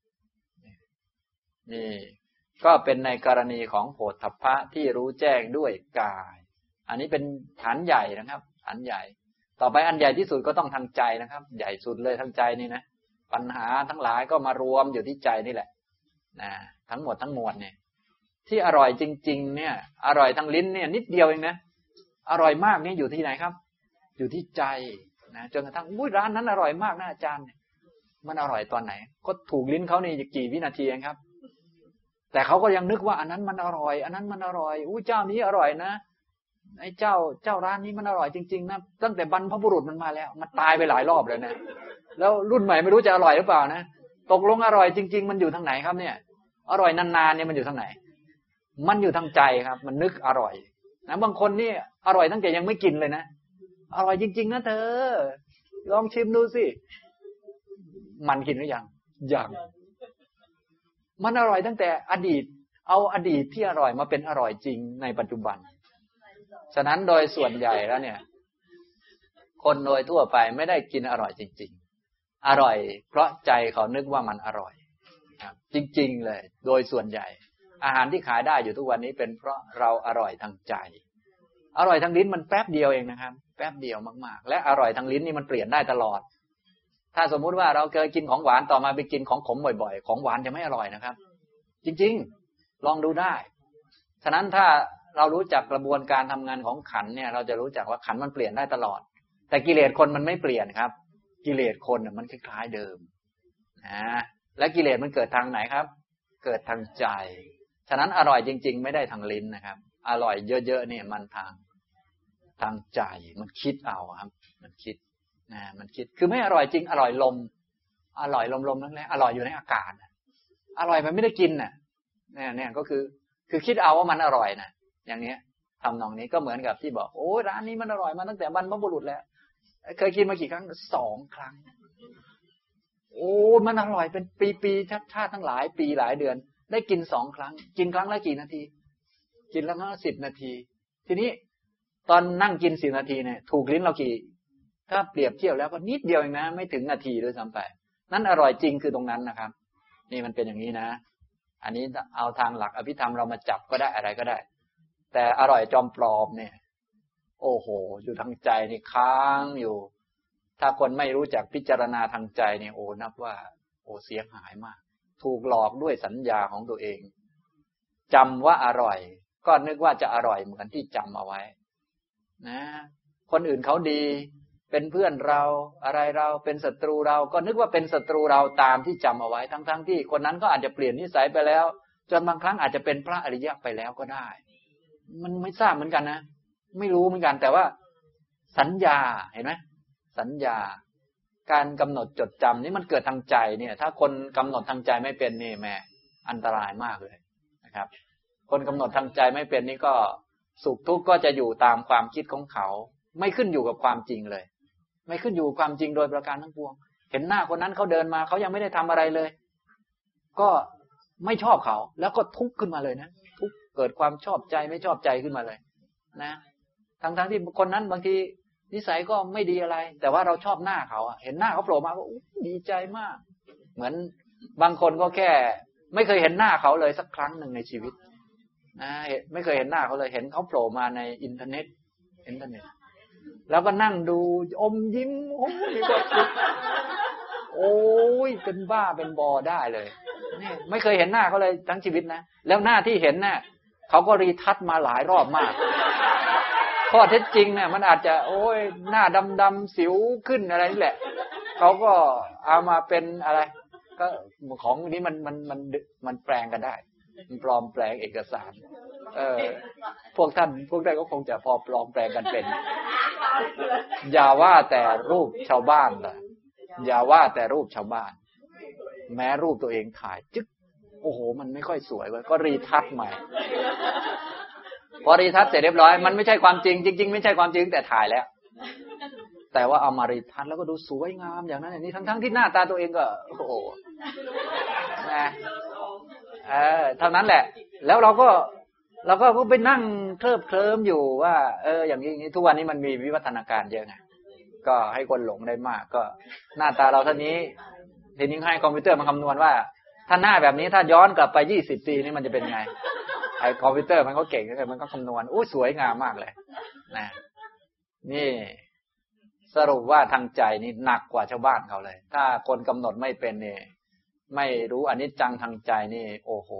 นี่ก็เป็นในกรณีของโผฏฐัพพะที่รู้แจ้งด้วยกายอันนี้เป็นฐานใหญ่นะครับฐานใหญ่ต่อไปอันใหญ่ที่สุดก็ต้องทางใจนะครับใหญ่สุดเลยทางใจนี่นะปัญหาทั้งหลายก็มารวมอยู่ที่ใจนี่แหละนะททั้งหมดทั้งมวลเนี่ยที่อร่อยจริงๆเนี่ยอร่อยทางลิ้นเนี่ยนิดเดียวเองนะอร่อยมากนี่อยู่ที่ไหนครับอยู่ที่ใจนะจนกระทั่งอุ้ยร้านนั้นอร่อยมากนะอาจารย์มันอร่อยตอนไหนก็ถูกลิ้นเขานี่กี่วินาทีเองครับแต่เขาก็ยังนึกว่าอันนั้นมันอร่อยอันนั้นมันอร่อยอู้เจ้านี้อร่อยนะไอ้เจ้าเจ้าร้านนี้มันอร่อยจริงๆนะตั้งแต่บรรพบุรุษมันมาแล้วมันตายไปหลายรอบเลยนะแล้วรุ่นใหม่ไม่รู้จะอร่อยหรือเปล่านะตกลงอร่อยจริงๆมันอยู่ทางไหนครับเนี่ยอร่อยนานๆเนี่ยมันอยู่ทางไหนมันอยู่ทางใจครับมันนึกอร่อยนะบางคนนี่อร่อยตั้งแต่ยังไม่กินเลยนะอร่อยจริงๆนะเธอลองชิมดูสิมันกินหรือยังยังมันอร่อยตั้งแต่อดีตเอาอดีตที่อร่อยมาเป็นอร่อยจริงในปัจจุบันฉะนั้นโดยส่วนใหญ่แล้วเนี่ยคนโดยทั่วไปไม่ได้กินอร่อยจริงๆอร่อยเพราะใจเขานึกว่ามันอร่อยครับจริงๆเลยโดยส่วนใหญ่อาหารที่ขายได้อยู่ทุกวันนี้เป็นเพราะเราอร่อยทางใจอร่อยทางลิ้นมันแป๊บเดียวเองนะครับแป๊บเดียวมากๆและอร่อยทางลิ้นนี่มันเปลี่ยนได้ตลอดถ้าสมมุติว่าเราเคยกินของหวานต่อมาไปกินของขมบ่อยๆของหวานจะไม่อร่อยนะครับจริงๆลองดูได้ฉะนั้นถ้าเรารู้จักกระบวนการทำงานของขันเนี่ยเราจะรู้จักว่าขันมันเปลี่ยนได้ตลอดแต่กิเลสคนมันไม่เปลี่ยนครับกิเลสคนมันคล้ายๆเดิมนะและกิเลสมันเกิดทางไหนครับเกิดทางใจฉะนั้นอร่อยจริงๆไม่ได้ทางลิ้นนะครับอร่อยเยอะๆเนี่ยมันทางทางใจมันคิดเอาครับมันคิดนะมันคิดคือไม่อร่อยจริงอร่อยลมอร่อยลมๆนั่นแหละอร่อยอยู่ในอากาศอร่อยมันไม่ได้กินน่ะเนี่ยเนี่ยก็คือคือคิดเอาว่ามันอร่อยนะอย่างนี้ทำนองนี้ก็เหมือนกับที่บอกโอ้ร้านนี้มันอร่อยมาตั้งแต่บรรพบุรุษแล้วเคยกินมากี่ครั้งสองครั้งโอ้มันอร่อยเป็นปีๆชาติทั้งหลายปีหลายเดือนได้กินสองครั้งกินครั้งละกี่นาทีกินละครั้งละสิบนาทีทีนี้ตอนนั่งกินสิบนาทีเนี่ยถูกลิ้นเรากี่ถ้าเปรียบเทียบแล้วก็นิดเดียวเองนะไม่ถึงนาทีด้วยซ้ำไปนั่นอร่อยจริงคือตรงนั้นนะครับนี่มันเป็นอย่างนี้นะอันนี้เอาทางหลักอภิธรรมเรามาจับก็ได้อะไรก็ได้แต่อร่อยจอมปลอมเนี่ยโอ้โหอยู่ทางใจนี่ค้างอยู่ถ้าคนไม่รู้จักพิจารณาทางใจเนี่ยโอ้นับว่าโอ้เสียหายมากถูกหลอกด้วยสัญญาของตัวเองจำว่าอร่อยก็นึกว่าจะอร่อยเหมือนที่จำเอาไว้นะคนอื่นเขาดีเป็นเพื่อนเราอะไรเราเป็นศัตรูเราก็นึกว่าเป็นศัตรูเราตามที่จำเอาไว้ทั้งๆ ท, ที่คนนั้นก็อาจจะเปลี่ยนนิสัยไปแล้วจนบางครั้งอาจจะเป็นพระอริยะไปแล้วก็ได้มันไม่ทราบเหมือนกันนะไม่รู้เหมือนกันแต่ว่าสัญญาเห็นไหมสัญญาการกำหนดจดจำนี่มันเกิดทางใจเนี่ยถ้าคนกำหนดทางใจไม่เป็นนี่แม่อันตรายมากเลยนะครับคนกำหนดทางใจไม่เป็นนี่ก็สุขทุกข์ก็จะอยู่ตามความคิดของเขาไม่ขึ้นอยู่กับความจริงเลยไม่ขึ้นอยู่กับความจริงโดยประการทั้งปวงเห็นหน้าคนนั้นเขาเดินมาเขายังไม่ได้ทำอะไรเลยก็ไม่ชอบเขาแล้วก็ทุกข์ขึ้นมาเลยนะทุกข์เกิดความชอบใจไม่ชอบใจขึ้นมาเลยนะทั้งๆที่คนนั้นบางทีนิสัยก็ไม่ดีอะไรแต่ว่าเราชอบหน้าเขาเห็นหน้าเขาโผล่มาก็ดีใจมากเหมือนบางคนก็แค่ไม่เคยเห็นหน้าเขาเลยสักครั้งหนึ่งในชีวิตนะไม่เคยเห็นหน้าเขาเลยเห็นเขาโผล่มาในอินเทอร์เน็ตอินเทอร์เน็ตแล้วก็นั่งดูอมยิ้มโอ้ยมีความสุขโอ้ยเป็นบ้าเป็นบอได้เลยนี่ไม่เคยเห็นหน้าเขาเลยทั้งชีวิตนะแล้วหน้าที่เห็นน่ะเขาก็รีทัชมาหลายรอบมากข้อเท็จจริงเนี่ยมันอาจจะโอ้ยหน้าดำๆสิวขึ้นอะไรนี่แหละเขาก็เอามาเป็นอะไรก็ของนี้มันมันมันมันแปลงกันได้มันปลอมแปลงเอกสารเออพวกท่านพวกท่านก็คงจะพอปลอมแปลงกันเป็นอย่าว่าแต่รูปชาวบ้านเลยอย่าว่าแต่รูปชาวบ้านแม้รูปตัวเองถ่ายจึ๊กโอ้โหมันไม่ค่อยสวยเว้ยก็รีทัชใหม่พอรีทัชเสร็จเรียบร้อยมันไม่ใช่ความจริงจริงๆไม่ใช่ความจริงแต่ถ่ายแล้วแต่ว่าเอามารีทัชแล้วก็ดูสวยงามอย่างนั้นอย่างนี้ทั้งๆที่หน้าตาตัวเองก็โอ้โหนะเออเท่านั้นแหละแล้วเราก็เราก็ไปนั่งเคลิบเคลิ้มอยู่ว่าเอออย่างนี้อย่างนี้ทุกวันนี้มันมีวิวัฒนาการเยอะไงก็ให้คนหลงได้มากก็หน้าตาเราเท่านี้ทีนี้ให้คอมพิวเตอร์มาคำนวณว่าถ้าหน้าแบบนี้ถ้าย้อนกลับไปยี่สิบปีนี่มันจะเป็นไงไอ้คอมพิวเตอร์มันก็เก่งมันก็คำนวณอู้สวยงามมากเลยนะนี่สรุปว่าทางใจนี่หนักกว่าชาวบ้านเขาเลยถ้าคนกำหนดไม่เป็นเนี่ยไม่รู้อนิจจังทางใจนี่โอ้โห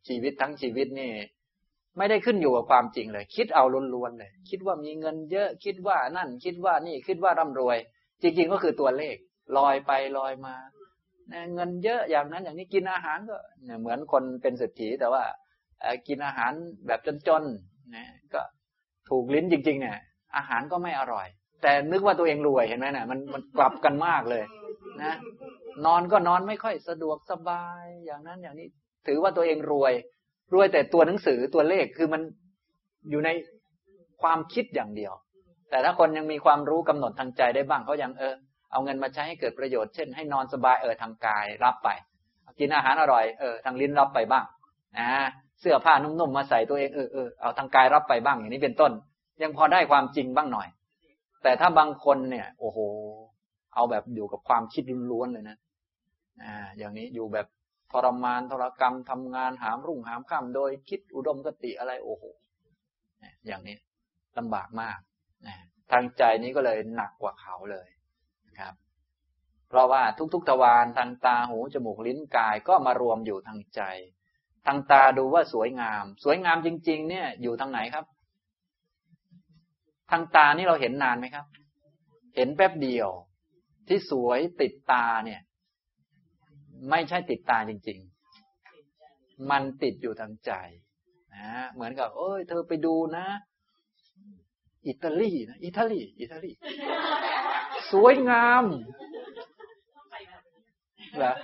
ชีวิตทั้งชีวิตนี่ไม่ได้ขึ้นอยู่กับความจริงเลยคิดเอาล้วนๆเลยคิดว่ามีเงินเยอะคิดว่านั่นคิดว่านี่คิดว่าร่ำรวยจริงๆก็คือตัวเลขลอยไปลอยมาเงินเยอะอย่างนั้นอย่างนี้กินอาหารก็เหมือนคนเป็นเศรษฐีแต่ว่ากินอาหารแบบจนๆนะก็ถูกลิ้นจริงๆเนี่ยอาหารก็ไม่อร่อยแต่นึกว่าตัวเองรวยเห็นไหมเนี่ยมันมันกลับกันมากเลยนะนอนก็นอนไม่ค่อยสะดวกสบายอย่างนั้นอย่างนี้ถือว่าตัวเองรวยรวยแต่ตัวหนังสือตัวเลขคือมันอยู่ในความคิดอย่างเดียวแต่ถ้าคนยังมีความรู้กำหนดทางใจได้บ้างเขายังเออเอาเงินมาใช้ให้เกิดประโยชน์เช่นให้นอนสบายเออทางกายรับไปกินอาหารอร่อยเออทางลิ้นรับไปบ้างนะเสื้อผ้านุ่มๆมาใส่ตัวเองเออเออเอาทางกายรับไปบ้างอย่างนี้เป็นต้นยังพอได้ความจริงบ้างหน่อยแต่ถ้าบางคนเนี่ยโอ้โหเอาแบบอยู่กับความคิดล้วนๆเลยนะอ่าอย่างนี้อยู่แบบทรมานทรกรรมทำงานหามรุ่งหามค่ำโดยคิดอุดมคติอะไรโอ้โหอย่างนี้ลำบากมากนะทางใจนี้ก็เลยหนักกว่าเขาเลยครับเพราะว่าทุกๆทวารทางตาหูจมูกลิ้นกายก็มารวมอยู่ทางใจทางตาดูว่าสวยงามสวยงามจริงๆเนี่ยอยู่ทางไหนครับทางตานี่เราเห็นนานไหมครับเห็นแป๊บเดียวที่สวยติดตาเนี่ยไม่ใช่ติดตาจริงๆมันติดอยู่ทางใจนะเหมือนกับเอ้ยเธอไปดูนะอิตาลีนะอิตาลีอิตาลีสวยงามเหรอ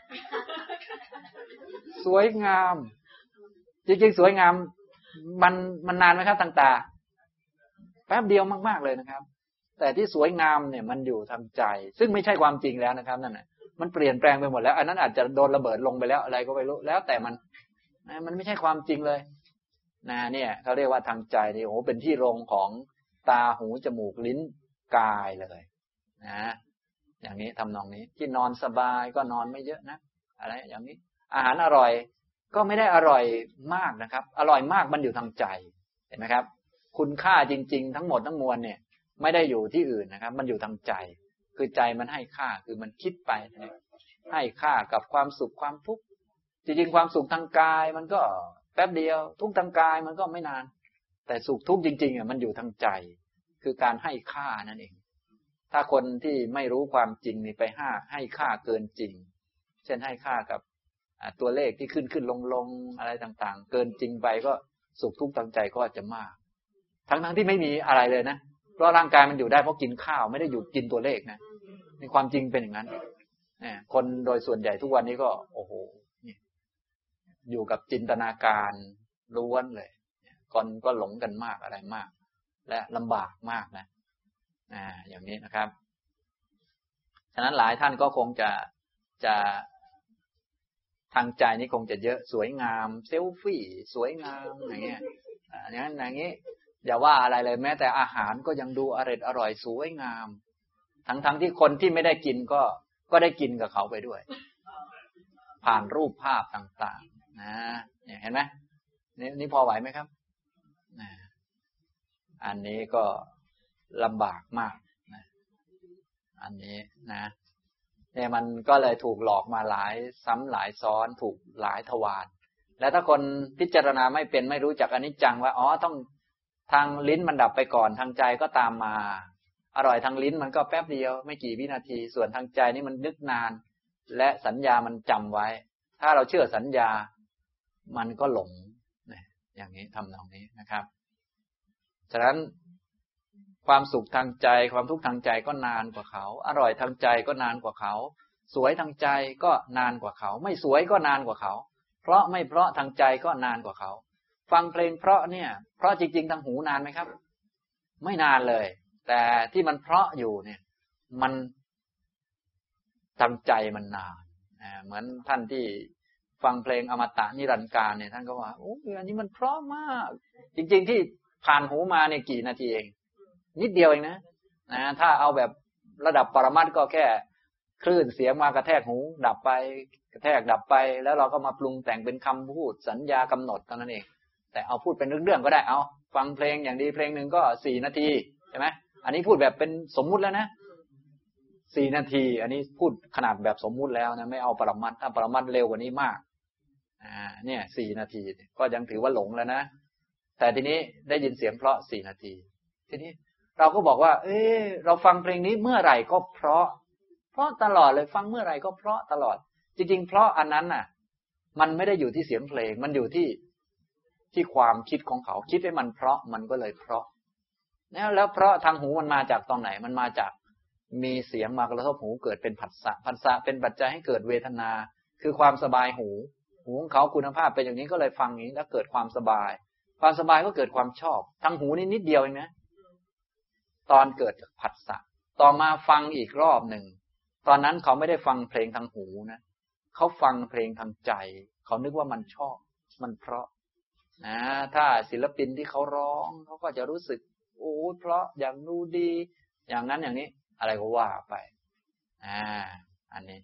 สวยงามจริงๆสวยงามมันมันนานไหมครับทางตาแป๊บเดียวมากๆเลยนะครับแต่ที่สวยงามเนี่ยมันอยู่ทางใจซึ่งไม่ใช่ความจริงแล้วนะครับนั่นน่ะมันเปลี่ยนแปลงไปหมดแล้วอันนั้นอาจจะโดนระเบิดลงไปแล้วอะไรก็ไม่รู้แล้วแต่มันนะมันไม่ใช่ความจริงเลยนะเนี่ยเขาเรียกว่าทางใจนี่โอ้เป็นที่รวมของตาหูจมูกลิ้นกายเลยนะอย่างนี้ทำนองนี้ที่นอนสบายก็นอนไม่เยอะนะอะไรอย่างนี้อาหารอร่อยก็ไม่ได้อร่อยมากนะครับอร่อยมากมันอยู่ทางใจเห็นไหมครับคุณค่าจริงๆทั้งหมดทั้งมวลเนี่ยไม่ได้อยู่ที่อื่นนะครับมันอยู่ทางใจคือใจมันให้ค่าคือมันคิดไปให้ค่ากับความสุขความทุกข์จริงๆความสุขทางกายมันก็แป๊บเดียวทุกข์ทางกายมันก็ไม่นานแต่สุขทุกข์จริงๆอ่ะมันอยู่ทางใจคือการให้ค่านั่นเองถ้าคนที่ไม่รู้ความจริงนี่ไปห้าให้ค่าเกินจริงเช่นให้ค่ากับตัวเลขที่ขึ้นขึ้นลงลงอะไรต่างๆเกินจริงไปก็สุขทุกข์ทางใจก็จะมากทั้งๆที่ไม่มีอะไรเลยนะเพราะร่างกายมันอยู่ได้เพราะกินข้าวไม่ได้อยู่กินตัวเลขนะในความจริงเป็นอย่างนั้นคนโดยส่วนใหญ่ทุกวันนี้ก็โอ้โหอยู่กับจินตนาการล้วนเลยคนก็หลงกันมากอะไรมากและลำบากมากนะอ่าอย่างนี้นะครับฉะนั้นหลายท่านก็คงจะจะทางใจนี้คงจะเยอะสวยงามเซลฟี่สวยงามอย่างเงี้ยอย่างนั้นอย่างนี้อย่าว่าอะไรเลยแม้แต่อาหารก็ยังดูอร่อยอร่อยสวยงามทั้งทั้งที่คนที่ไม่ได้กินก็ก็ได้กินกับเขาไปด้วยผ่านรูปภาพต่างๆนะเห็นไหมนี่นี่พอไหวไหมครับนะอันนี้ก็ลำบากมากนะอันนี้นะเนี่ยมันก็เลยถูกหลอกมาหลายซ้ำหลายซ้อนถูกหลายทวารแล้วถ้าคนพิจารณาไม่เป็นไม่รู้จักอนิจจังว่าอ๋อต้องทางลิ้นมันดับไปก่อนทางใจก็ตามมาอร่อยทางลิ้นมันก็แป๊บเดียวไม่กี่วินาทีส่วนทางใจนี่มันนึกนานและสัญญามันจำไว้ถ้าเราเชื่อสัญญามันก็หลงอย่างนี้ทำตรงนี้นะครับฉะนั้นความสุขทางใจความทุกข์ทางใจก็นานกว่าเขาอร่อยทางใจก็นานกว่าเขาสวยทางใจก็นานกว่าเขาไม่สวยก็นานกว่าเขาเพราะไม่เพราะทางใจก็นานกว่าเขาฟังเพลงเพราะเนี่ยเพราะจริงๆทางหูนานไหมครับไม่นานเลยแต่ที่มันเพราะอยู่เนี่ยมันทางใจมันนานเหมือนท่านที่ฟังเพลงอมตะนิรันดร์กาลเนี่ยท่านก็ว่าโอ้ยอันนี้มันเพราะมากจริงๆที่ผ่านหูมาเนี่ยกี่นาทีเองนิดเดียวเองนะนะถ้าเอาแบบระดับปรมัตถ์ก็แค่คลื่นเสียงมากระแทกหูดับไปกระแทกดับไปแล้วเราก็มาปรุงแต่งเป็นคำพูดสัญญากำหนดเท่านั้นเองแต่เอาพูดเป็นเรื่องๆก็ได้เอาฟังเพลงอย่างดีเพลงหนึ่งก็สี่นาทีใช่ไหมอันนี้พูดแบบเป็นสมมุติแล้วนะสี่นาทีอันนี้พูดขนาดแบบสมมุติแล้วนะไม่เอาปรมัตถ์ถ้าปรมัตถ์เร็วกว่านี้มากอ่าเนี่ยสี่นาทีก็ยังถือว่าหลงแล้วนะแต่ทีนี้ได้ยินเสียงเพราะสี่นาทีทีนี้เราก็บอกว่าเอ๊ะเราฟังเพลงนี้เมื่อไหร่ก็เพราะเพราะตลอดเลยฟังเมื่อไหร่ก็เพราะตลอดจริงๆเพราะอันนั้นน่ะมันไม่ได้อยู่ที่เสียงเพลงมันอยู่ที่ที่ความคิดของเขาคิดให้มันเพราะมันก็เลยเพราะแล้วเพราะทางหูมันมาจากตอนไหนมันมาจากมีเสียงมากระทบหูเกิดเป็นผัสสะผัสสะเป็นปัจจัยให้เกิดเวทนาคือความสบายหูหูของเขาคุณภาพเป็นอย่างนี้ก็เลยฟังอย่างนี้แล้วเกิดความสบายความสบายก็เกิดความชอบทางหูนี่นิดเดียวเองนะตอนเกิดผัสสะต่อมาฟังอีกรอบหนึ่งตอนนั้นเขาไม่ได้ฟังเพลงทางหูนะเขาฟังเพลงทางใจเขานึกว่ามันชอบมันเพราะนะถ้าศิลปินที่เขาร้องเขาก็จะรู้สึกโอ้เพราะอย่างดูดีอย่างนั้นอย่างนี้อะไรก็ว่าไปอ่าอันนี้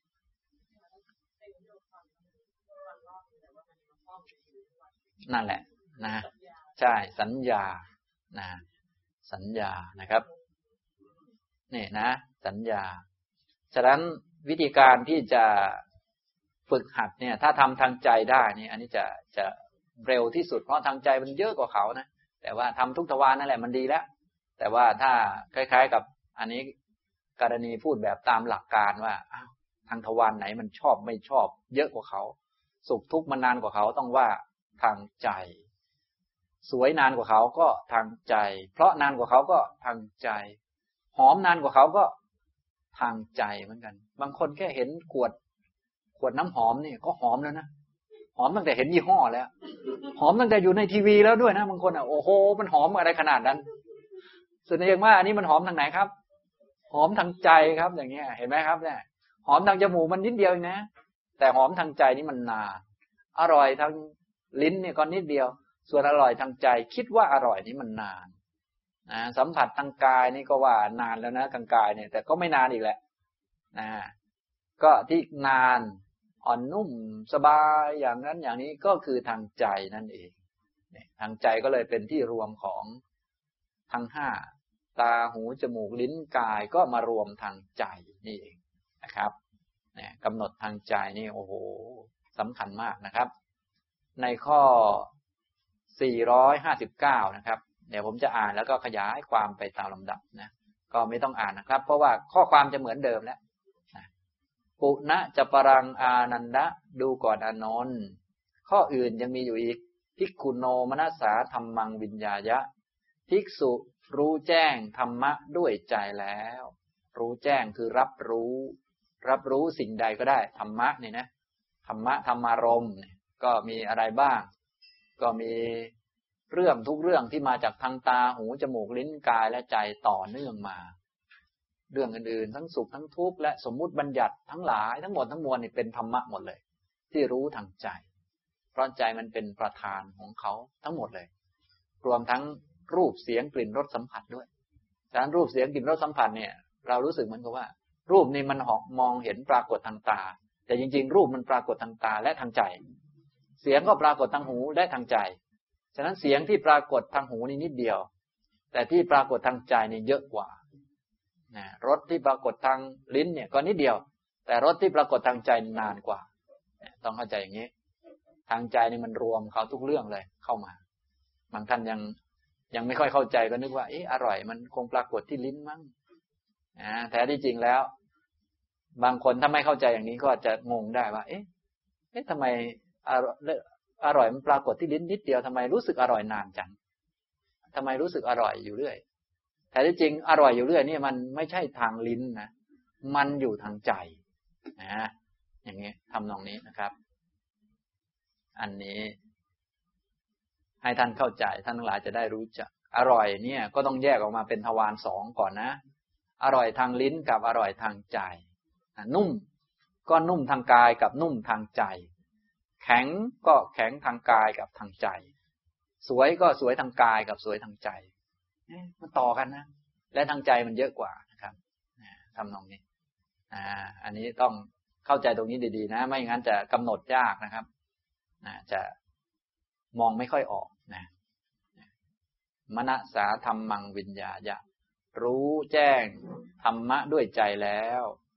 นั่นแหละนะใช่สัญญานะสัญญานะครับนี่นะสัญญาฉะนั้นวิธีการที่จะฝึกหัดเนี่ยถ้าทำทางใจได้นี่อันนี้จะจะเร็วที่สุดเพราะทางใจมันเยอะกว่าเขานะแต่ว่าทำทุกทวารนั่นแหละมันดีแล้วแต่ว่าถ้าคล้ายๆกับอันนี้กรณีพูดแบบตามหลักการว่าทางทวารไหนมันชอบไม่ชอบเยอะกว่าเขาสุขทุกข์มันนานกว่าเขาต้องว่าทางใจสวยนานกว่าเขาก็ทางใจเพราะนานกว่าเขาก็ทางใจหอมนานกว่าเขาก็ทางใจเหมือนกันบางคนแค่เห็นขวดขวดน้ำหอมนี่ก็หอมแล้วนะหอมตั้งแต่เห็นยี่ห้อแล้วหอมตั้งแต่อยู่ในทีวีแล้วด้วยนะบางคนอ่ะโอ้โหมันหอมอะไรขนาดนั้นส่วนใหญ่ว่าอันนี้มันหอมทางไหนครับหอมทางใจครับอย่างเงี้ยเห็นไหมครับเนี่ยหอมทางจมูกมันนิดเดียวเองนะแต่หอมทางใจนี่มันนานอร่อยทางลิ้นเนี่ยก็นิดเดียวส่วนอร่อยทางใจคิดว่าอร่อยนี่มันนานนะสัมผัสทางกายนี่ก็ว่านานแล้วนะทางกายเนี่ยแต่ก็ไม่นานอีกแหละนะก็ที่นานอ่อนนุ่มสบายอย่างนั้นอย่างนี้ก็คือทางใจนั่นเองทางใจก็เลยเป็นที่รวมของทั้งห้าตาหูจมูกลิ้นกายก็มารวมทางใจนี่เองนะครับเนี่ยกำหนดทางใจนี่โอ้โหสำคัญมากนะครับในข้อสี่ร้อยห้าสิบเก้านะครับเดี๋ยวผมจะอ่านแล้วก็ขยายความไปตามลำดับนะก็ไม่ต้องอ่านนะครับเพราะว่าข้อความจะเหมือนเดิมแล้วปุณะจะปรังอานันดะดูก่อนอานนท์ข้ออื่นยังมีอยู่อีกภิกขุโนมนัสสาธัมมังวิญญายะภิกษุรู้แจ้งธรรมะด้วยใจแล้วรู้แจ้งคือรับรู้รับรู้สิ่งใดก็ได้ธรรมะนี่นะธรรมะธรรมารมณ์ก็มีอะไรบ้างก็มีเรื่องทุกเรื่องที่มาจากทางตาหูจมูกลิ้นกายและใจต่อเนื่องมาเรื่องอื่นๆทั้งสุขทั้งทุกข์และสมมุติบัญญัติทั้งหลายทั้งหมดทั้งมวลนี่เป็นธรรมะหมดเลยที่รู้ทางใจเพราะใจมันเป็นประธานของเขาทั้งหมดเลยรวมทั้งรูปเสียงกลิ่นรสสัมผัสด้วยฉะนั้นรูปเสียงกลิ่นรสสัมผัสเนี่ยเรารู้สึกเหมือนกับว่ารูปนี่มันมองเห็นปรากฏทางตาแต่จริงๆรูปมันปรากฏทางตาและทางใจเสียงก็ปรากฏทางหูและทางใจฉะนั้นเสียงที่ปรากฏทางหูนี่นิดเดียวแต่ที่ปรากฏทางใจนี่เยอะกว่านะรสที่ปรากฏทางลิ้นเนี่ยก็นิดเดียวแต่รสที่ปรากฏทางใจนานกว่าต้องเข้าใจอย่างนี้ทางใจนี่มันรวมเขาทุกเรื่องเลยเข้ามาบางท่านยังยังไม่ค่อยเข้าใจก็นึกว่าเอออร่อยมันคงปรากฏที่ลิ้นมั้งนะแต่ที่จริงแล้วบางคนถ้าไม่เข้าใจอย่างนี้ก็จะงงได้ว่าเอ๊ะเอ๊ะทำไมอร่อยอร่อยมันปรากฏที่ลิ้นนิดเดียวทำไมรู้สึกอร่อยนานจังทำไมรู้สึกอร่อยอยู่เรื่อยแต่ที่จริงอร่อยอยู่เรื่อยนี่มันไม่ใช่ทางลิ้นนะมันอยู่ทางใจนะอย่างนี้ทำนองนี้นะครับอันนี้ให้ท่านเข้าใจท่านทั้งหลายจะได้รู้จักอร่อยเนี่ยก็ต้องแยกออกมาเป็นทวารสองก่อนนะอร่อยทางลิ้นกับอร่อยทางใจนุ่มก็นุ่มทางกายกับนุ่มทางใจแข็งก็แข็งทางกายกับทางใจสวยก็สวยทางกายกับสวยทางใจมันต่อกันนะและทางใจมันเยอะกว่านะครับทำนองนี้อ่าอันนี้ต้องเข้าใจตรงนี้ดีๆนะไม่งั้นจะกำหนดยากนะครับนะจะมองไม่ค่อยออกนะมนัสสาธัมมังวิญญายะรู้แจ้งธรรมะด้วยใจแล้ว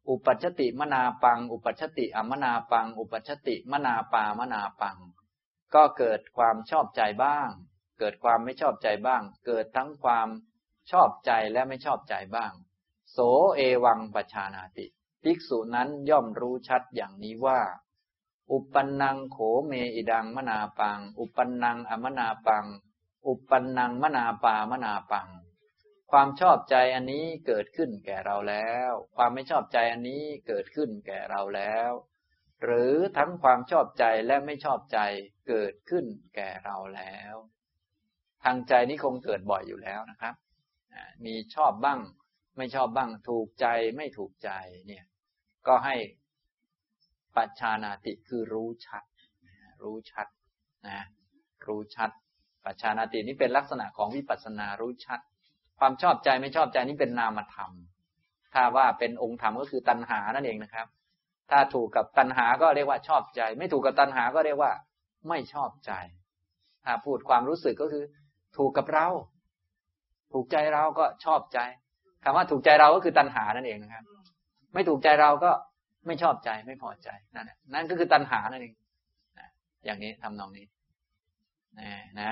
อุปัชชติมนาปังอุปัชชติอมนาปังอุปัชชติมนาปามนาปังก็เกิดความชอบใจบ้างเกิดความไม่ชอบใจบ้างเกิดทั้งความชอบใจและไม่ชอบใจบ้างโสเอวังปชานาติภิกษุนั้นย่อมรู้ชัดอย่างนี้ว่าอุปปันนังโขเมอิดังมนาปังอุปปันนังอมนาปังอุปปันนังมนาปามนาปังความชอบใจอันนี้เกิดขึ้นแก่เราแล้วความไม่ชอบใจอันนี้เกิดขึ้นแก่เราแล้วหรือทั้งความชอบใจและไม่ชอบใจเกิดขึ้นแก่เราแล้วทางใจนี้คงเกิดบ่อยอยู่แล้วนะครับมีชอบบ้างไม่ชอบบ้างถูกใจไม่ถูกใจเนี่ยก็ให้ปัจฉานาติคือรู้ชัดรู้ชัดนะรู้ชัดปัจฉานาตินี้เป็นลักษณะของวิปัสสนารู้ชัดความชอบใจไม่ชอบใจนี้เป็นนามธรรมถ้าว่าเป็นองค์ธรรมก็คือตัณหานั่นเองนะครับถ้าถูกกับตัณหาก็เรียกว่าชอบใจไม่ถูกกับตัณหาก็เรียกว่าไม่ชอบใจถ้าพูดความรู้สึกก็คือถูกกับเราถูกใจเราก็ชอบใจคำว่าถูกใจเราก็คือตัณหานั่นเองนะครับไม่ถูกใจเราก็ไม่ชอบใจไม่พอใจนั่นแหละนั่นก็คือตัณหานั่นเองอย่างนี้ทำนองนี้นะนะ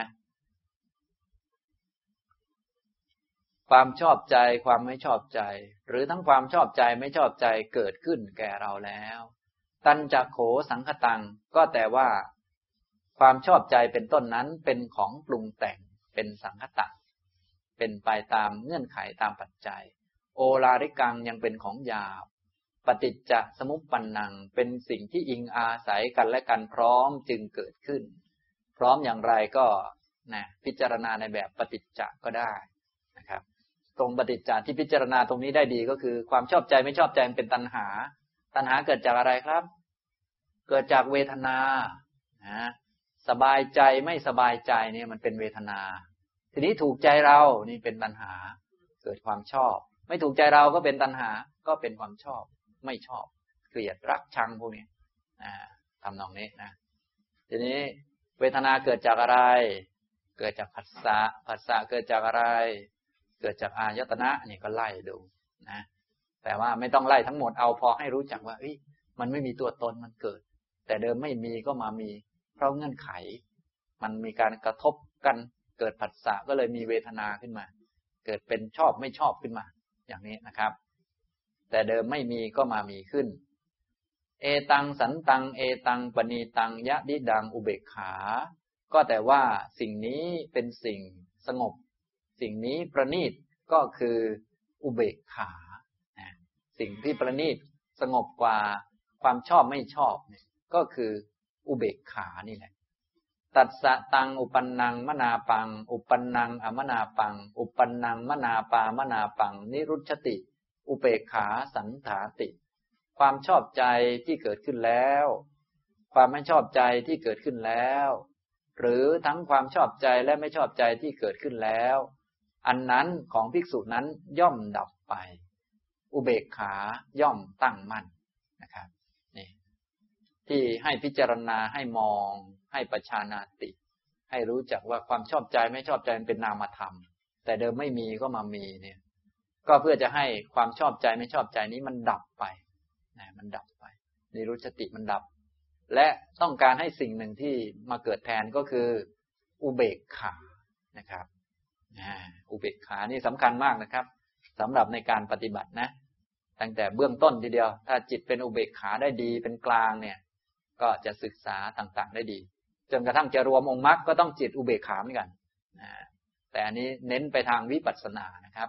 ความชอบใจความไม่ชอบใจหรือทั้งความชอบใจไม่ชอบใจเกิดขึ้นแก่เราแล้วตัณจักโขสังคตังก็แต่ว่าความชอบใจเป็นต้นนั้นเป็นของปรุงแต่งเป็นสังคตะเป็นไปตามเงื่อนไขตามปัจจัยโอลาริกังยังเป็นของหยาบปฏิจจสมุปปันนังเป็นสิ่งที่อิงอาศัยกันและกันพร้อมจึงเกิดขึ้นพร้อมอย่างไรก็นะพิจารณาในแบบปฏิจจก็ได้นะครับตรงปฏิจจที่พิจารณาตรงนี้ได้ดีก็คือความชอบใจไม่ชอบใจเป็นตัณหาตัณหาเกิดจากอะไรครับเกิดจากเวทนานะสบายใจไม่สบายใจเนี่ยมันเป็นเวทนาทีนี้ถูกใจเรานี่เป็นตัณหาเกิดความชอบไม่ถูกใจเราก็เป็นตัณหาก็เป็นความชอบไม่ชอบเกลียดรักชังพวกนี้ทำนองนี้นะทีนี้เวทนาเกิดจากอะไรเกิดจากผัสสะผัสสะเกิดจากอะไรเกิดจากอายตนะนี่ก็ไล่ดูนะแต่ว่าไม่ต้องไล่ทั้งหมดเอาพอให้รู้จักว่าเอ้ยมันไม่มีตัวตนมันเกิดแต่เดิมไม่มีก็มามีเพราะเงื่อนไขมันมีการกระทบกันเกิดผัสสะก็เลยมีเวทนาขึ้นมาเกิดเป็นชอบไม่ชอบขึ้นมาอย่างนี้นะครับแต่เดิมไม่มีก็มามีขึ้นเอตังสันตังเอตังปณีตังยะดิดังอุเบกขาก็แต่ว่าสิ่งนี้เป็นสิ่งสงบสิ่งนี้ประณีตก็คืออุเบกขาสิ่งที่ประณีตสงบกว่าความชอบไม่ชอบเนี่ยก็คืออุเบกขานี่แหละตัสสะตังอุปันนังมนาปังอุปันนังอมนาปังอุปันนังมนาปามนาปังนิรุชติอุเบกขาสันถาติความชอบใจที่เกิดขึ้นแล้วความไม่ชอบใจที่เกิดขึ้นแล้วหรือทั้งความชอบใจและไม่ชอบใจที่เกิดขึ้นแล้วอันนั้นของภิกษุนั้นย่อมดับไปอุเบกขาย่อมตั้งมั่นนะครับนี่ที่ให้พิจารณาให้มองให้ปัจฉานาติให้รู้จักว่าความชอบใจไม่ชอบใจมันเป็นนามธรรมแต่เดิมไม่มีก็มามีเนี่ยก็เพื่อจะให้ความชอบใจไม่ชอบใจนี้มันดับไปนะมันดับไปนิรุชติมันดับและต้องการให้สิ่งหนึ่งที่มาเกิดแทนก็คืออุเบกขานะครับอุเบกขานี่สำคัญมากนะครับสำหรับในการปฏิบัตินะตั้งแต่เบื้องต้นทีเดียวถ้าจิตเป็นอุเบกขาได้ดีเป็นกลางเนี่ยก็จะศึกษาต่างๆได้ดีจนกระทั่งจะรวมองค์มรรคก็ต้องจิตอุเบกขาเหมือนกันนะแต่อันนี้เน้นไปทางวิปัสสนานะครับ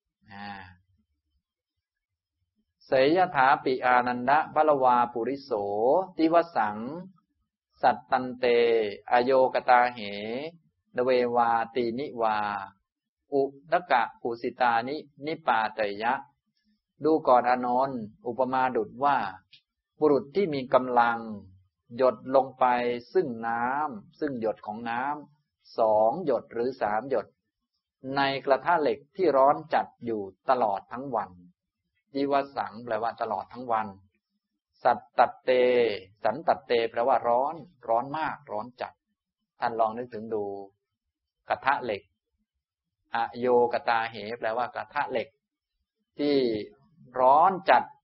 เสยถาปิอานันดะพลวาปุริโสติวสังสัตตันเตอโยกตาเหดเววาตีนิวาอุตกะปุสิตานินิปาเตยะดูก่อนอานนท์อุปมาดุจว่าบุรุษที่มีกำลังหยดลงไปซึ่งน้ำซึ่งหยดของน้ำสองหยดหรือสามหยดในกระทะเหล็กที่ร้อนจัดอยู่ตลอดทั้งวันดิวสังแปลว่าตลอดทั้งวันสัตตัดเตสันตัดเตแปลว่าร้อนร้อนมากร้อนจัดท่านลองนึกถึงดูกระทะเหล็กอโยกตาเหแปลว่ากระทะเหล็กที่ร้อนจัด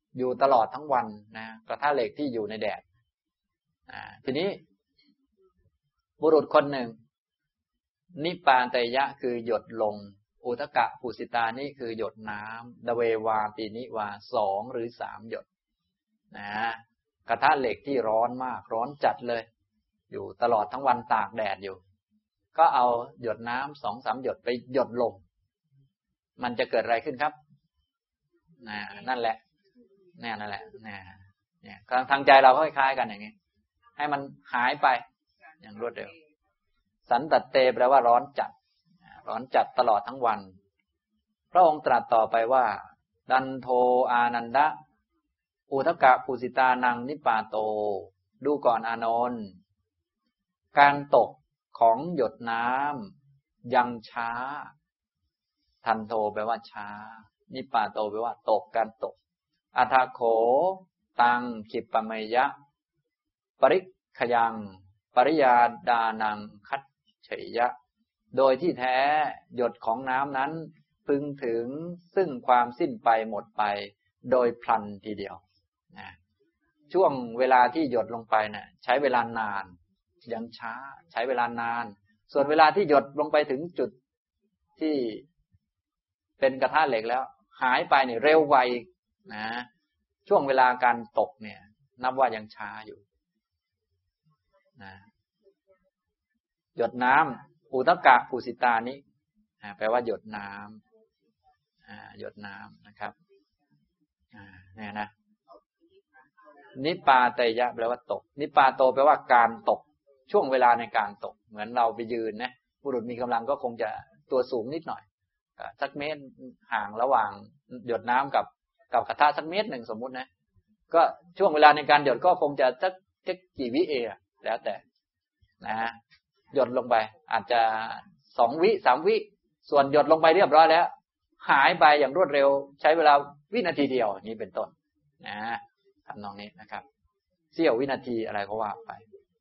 อยู่ตลอดทั้งวันนะกระทะเหล็กที่อยู่ในแดดอ่าทีนี้บุรุษคนหนึ่งนิปานเตยะคือหยดลงอุทกะปุสิตานี่คือหยดน้ำดเววาตินิวาสองหรือสามหยดนะกระทะเหล็กที่ร้อนมากร้อนจัดเลยอยู่ตลอดทั้งวันตากแดดอยู่ก็เอาหยดน้ำสองสามหยดไปหยดลงมันจะเกิดอะไรขึ้นครับนะนั่นแหละเนี่ยนั่นแหละเนี่ยเนี่ยทางใจเราก็คล้ายๆกันอย่างนี้ให้มันหายไปอย่างรวดเร็วสันตัดเตแปลว่าร้อนจัดร้อนจัดตลอดทั้งวันพระองค์ตรัสต่อไปว่าดันโทอานันดะอุทกะปุสิตานังนิปาโตดูก่อนอานนท์การตกของหยดน้ำยังช้าทันโทแปลว่าช้านิปาโตแปลว่าตกการตกอัทโขตังขิปปเมยะปริขยังปริยาดานังคัจเฉยะโดยที่แท้หยดของน้ำนั้นพึงถึงซึ่งความสิ้นไปหมดไปโดยพลันทีเดียวนะช่วงเวลาที่หยดลงไปเนี่ยใช้เวลานานยังช้าใช้เวลานานส่วนเวลาที่หยดลงไปถึงจุดที่เป็นกระทะเหล็กแล้วหายไปเนี่ยเร็วไวนะช่วงเวลาการตกเนี่ยนับว่ายังช้าอยู่นะหยดน้ำอุทกะปุสิตานิแปลว่าหยดน้ำหยดน้ำนะครับเนี่ยนะนิปาเตยะแปลว่าตกนิปาโตแปลว่าการตกช่วงเวลาในการตกเหมือนเราไปยืนนะบุรุษมีกำลังก็คงจะตัวสูงนิดหน่อยสักเมตรห่างระหว่างหยดน้ำกับกับกระทะสักเมตรหนึ่งสมมุตินะก็ช่วงเวลาในการหยดก็คงจะสักกี่วิเอแล้วแต่นะหยดลงไปอาจจะสองวิสามวิส่วนหยดลงไปเรียบร้อยแล้วหายไปอย่างรวดเร็วใช้เวลาวินาทีเดียวนี้เป็นต้นนะทำนองนี้นะครับเสี้ยววินาทีอะไรก็ว่าไป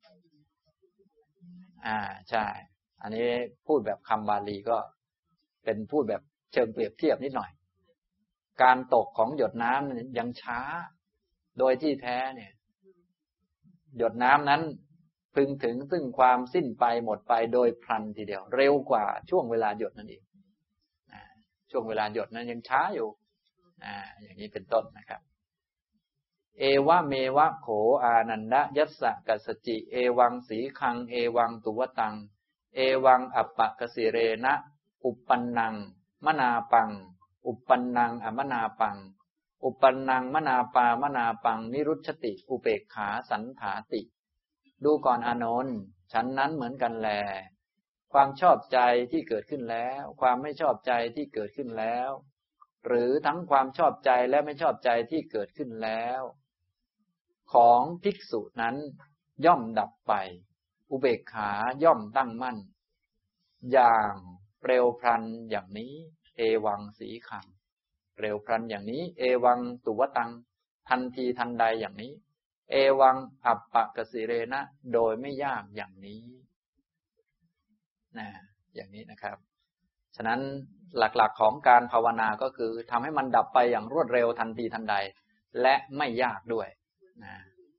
อ่าใช่อันนี้พูดแบบคำบาลีก็เป็นพูดแบบเชิงเปรียบเทียบนิดหน่อยการตกของหยดน้ำยังช้าโดยที่แท้เนี่ยหยดน้ำนั้นพึงถึงซึ่งความสิ้นไปหมดไปโดยพลันทีเดียวเร็วกว่าช่วงเวลาหยดนั่นเองช่วงเวลาหยดนั้นยังช้าอยู่อ่าอย่างนี้เป็นต้นนะครับเอวะเมวะโขอานันดะยัสสะกัสสจิเอวังสีคังเอวังตุวตังเอวังอัปปะกสิเรนะอุปปันนังมนาปังอุปปันนังอมนาปังอุปปันนังมนาปามนาปังนิรุชติอุเบกขาสันถาติดูก่อนอานนท์ฉันนั้นเหมือนกันแลความชอบใจที่เกิดขึ้นแล้วความไม่ชอบใจที่เกิดขึ้นแล้วหรือทั้งความชอบใจและไม่ชอบใจที่เกิดขึ้นแล้วของภิกษุนั้นย่อมดับไปอุเบกขาย่อมตั้งมั่นอย่างเร็วพลันอย่างนี้เอวังสีขังเร็วพลันอย่างนี้เอวังตุวตังทันทีทันใดอย่างนี้เอวังอัปปะกสิเรนะโดยไม่ยากอย่างนี้นะอย่างนี้นะครับฉะนั้นหลักๆของการภาวนาก็คือทำให้มันดับไปอย่างรวดเร็วทันทีทันใดและไม่ยากด้วยนะ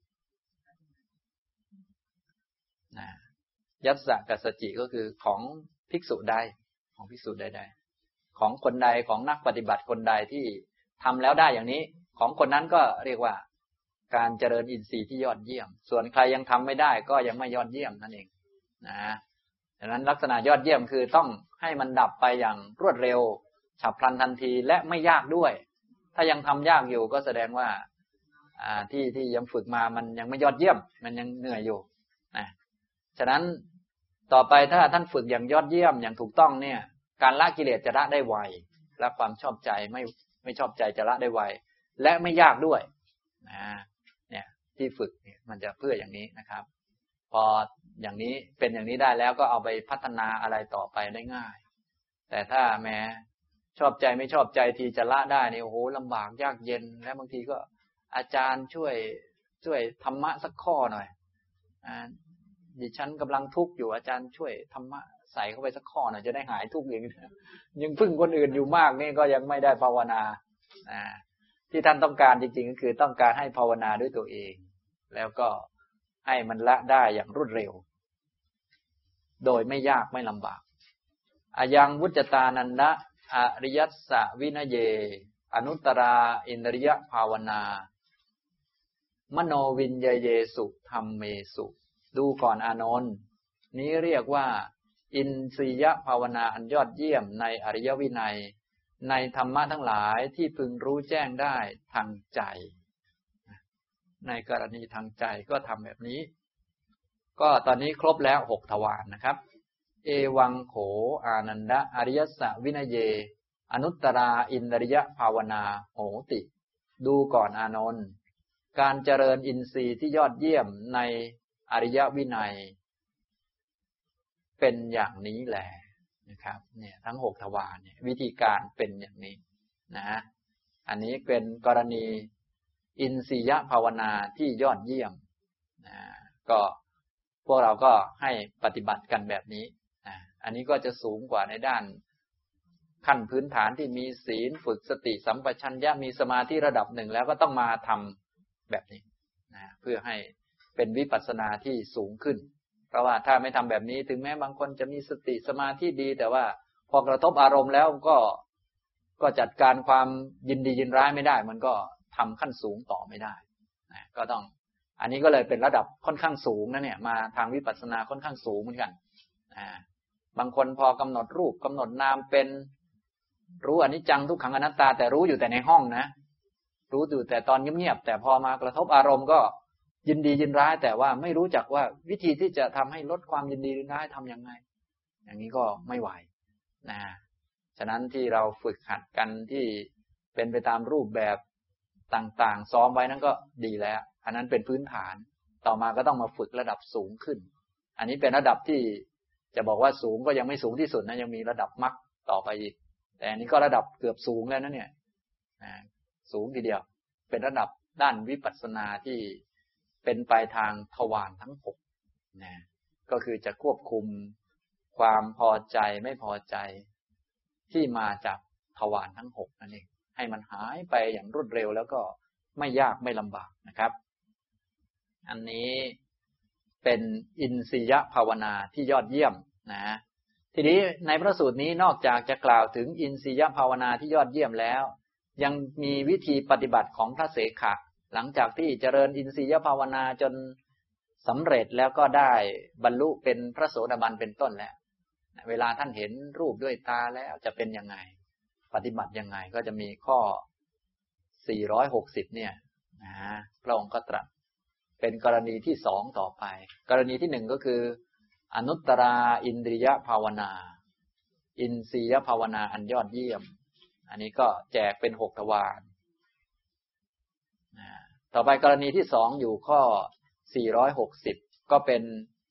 นะยัสสะกัสสจิก็คือของภิกษุใดของภิกษุใดๆของคนใดของนักปฏิบัติคนใดที่ทำแล้วได้อย่างนี้ของคนนั้นก็เรียกว่าการเจริญอินทรีย์ที่ยอดเยี่ยมส่วนใครยังทำไม่ได้ก็ยังไม่ยอดเยี่ยมนั่นเองนะดังนั้นลักษณะยอดเยี่ยมคือต้องให้มันดับไปอย่างรวดเร็วฉับพลันทันทีและไม่ยากด้วยถ้ายังทำยากอยู่ก็แสดงว่าอ่าที่ที่ยังฝึกมามันยังไม่ยอดเยี่ยมมันยังเหนื่อยอยู่นะฉะนั้นต่อไปถ้าท่านฝึกอย่างยอดเยี่ยมอย่างถูกต้องเนี่ยการละกิเลสจะละได้ไวและความชอบใจไม่ไม่ชอบใจจะละได้ไวและไม่ยากด้วยนะเนี่ยที่ฝึกเนี่ยมันจะเพื่ออย่างนี้นะครับพออย่างนี้เป็นอย่างนี้ได้แล้วก็เอาไปพัฒนาอะไรต่อไปได้ง่ายแต่ถ้าแม้ชอบใจไม่ชอบใจทีจะละได้นี่โอ้โหลำบากยากเย็นและบางทีก็อาจารย์ช่วยช่วยธรรมะสักข้อหน่อยอ่าดิฉันกำลังทุกข์อยู่อาจารย์ช่วยธรรมะใส่เข้าไปสักข้อหน่อยจะได้หายทุกข์เองยังพึ่งคนอื่นอยู่มากนี่ก็ยังไม่ได้ภาวนาอ่าที่ท่านต้องการจริงๆก็คือต้องการให้ภาวนาด้วยตัวเองแล้วก็ให้มันละได้อย่างรวดเร็วโดยไม่ยากไม่ลำบากอายังวุจตานันดะอริยัสสะวินเยอนุตตราอินทริยภาวนามโนวิญญเยสุธรรมเมสุดูก่อนอานนท์นี้เรียกว่าอินทรียภาวนาอันยอดเยี่ยมในอริยวินัยในธรรมะทั้งหลายที่พึงรู้แจ้งได้ทางใจในกรณีทางใจก็ทำแบบนี้ก็ตอนนี้ครบแล้วหกทวารนะครับเอวังโขอานันดะอริยสวินเยอนุตตราอินทริยภาวนาโหติดูก่อนอานนท์การเจริญอินทรีย์ที่ยอดเยี่ยมในอริยวินัยเป็นอย่างนี้แหละนะครับเนี่ยทั้งหกทวารเนี่ยวิธีการเป็นอย่างนี้นะอันนี้เป็นกรณีอินทรียภาวนาที่ยอดเยี่ยมนะก็พวกเราก็ให้ปฏิบัติกันแบบนี้นะอันนี้ก็จะสูงกว่าในด้านขั้นพื้นฐานที่มีศีลฝึกสติสัมปชัญญะมีสมาธิระดับหนึ่งแล้วก็ต้องมาทำแบบนี้นะเพื่อให้เป็นวิปัสสนาที่สูงขึ้นเพราะว่าถ้าไม่ทำแบบนี้ถึงแม้บางคนจะมีสติสมาธิดีแต่ว่าพอกระทบอารมณ์แล้วก็ก็จัดการความยินดียินร้ายไม่ได้มันก็ทำขั้นสูงต่อไม่ได้นะก็ต้องอันนี้ก็เลยเป็นระดับค่อนข้างสูงนะเนี่ยมาทางวิปัสสนาค่อนข้างสูงเหมือนกันอ่าบางคนพอกำหนดรูปกำหนดนามเป็นรู้อนิจจังทุกขังอนัตตาแต่รู้อยู่แต่ในห้องนะรู้อยู่แต่ตอนเงียบๆแต่พอมากระทบอารมณ์ก็ยินดียินร้ายแต่ว่าไม่รู้จักว่าวิธีที่จะทำให้ลดความยินดียินร้ายทำยังไงอย่างนี้ก็ไม่ไหวนะฉะนั้นที่เราฝึกหัดกันที่เป็นไปตามรูปแบบต่างๆซ้อมไว้นั้นก็ดีแล้วอันนั้นเป็นพื้นฐานต่อมาก็ต้องมาฝึกระดับสูงขึ้นอันนี้เป็นระดับที่จะบอกว่าสูงก็ยังไม่สูงที่สุดนะยังมีระดับมรรคต่อไปอีกแต่อันนี้ก็ระดับเกือบสูงแล้วนะเนี่ยสูงทีเดียวเป็นระดับด้านวิปัสสนาที่เป็นไปทางทวารทั้งหกนะก็คือจะควบคุมความพอใจไม่พอใจที่มาจากทวารทั้งหกนั่นเองให้มันหายไปอย่างรวดเร็วแล้วก็ไม่ยากไม่ลำบากนะครับอันนี้เป็นอินทรียภาวนาที่ยอดเยี่ยมนะทีนี้ในพระสูตรนี้นอกจากจะกล่าวถึงอินทรียภาวนาที่ยอดเยี่ยมแล้วยังมีวิธีปฏิบัติของพระเสขะหลังจากที่เจริญอินทรียภาวนาจนสำเร็จแล้วก็ได้บรรลุเป็นพระโสดาบันเป็นต้นแล้วเวลาท่านเห็นรูปด้วยตาแล้วจะเป็นยังไงปฏิบัติยังไงก็จะมีข้อสี่ร้อยหกสิบเนี่ยนะพระองค์ก็ตรัสเป็นกรณีที่สองต่อไปกรณีที่หนึ่งก็คืออนุตตราอินทรียภาวนาอินทรียภาวนาอันยอดเยี่ยมอันนี้ก็แจกเป็นหกทวารต่อไปกรณีที่สองอยู่ข้อสี่ร้อยหกสิบก็เป็น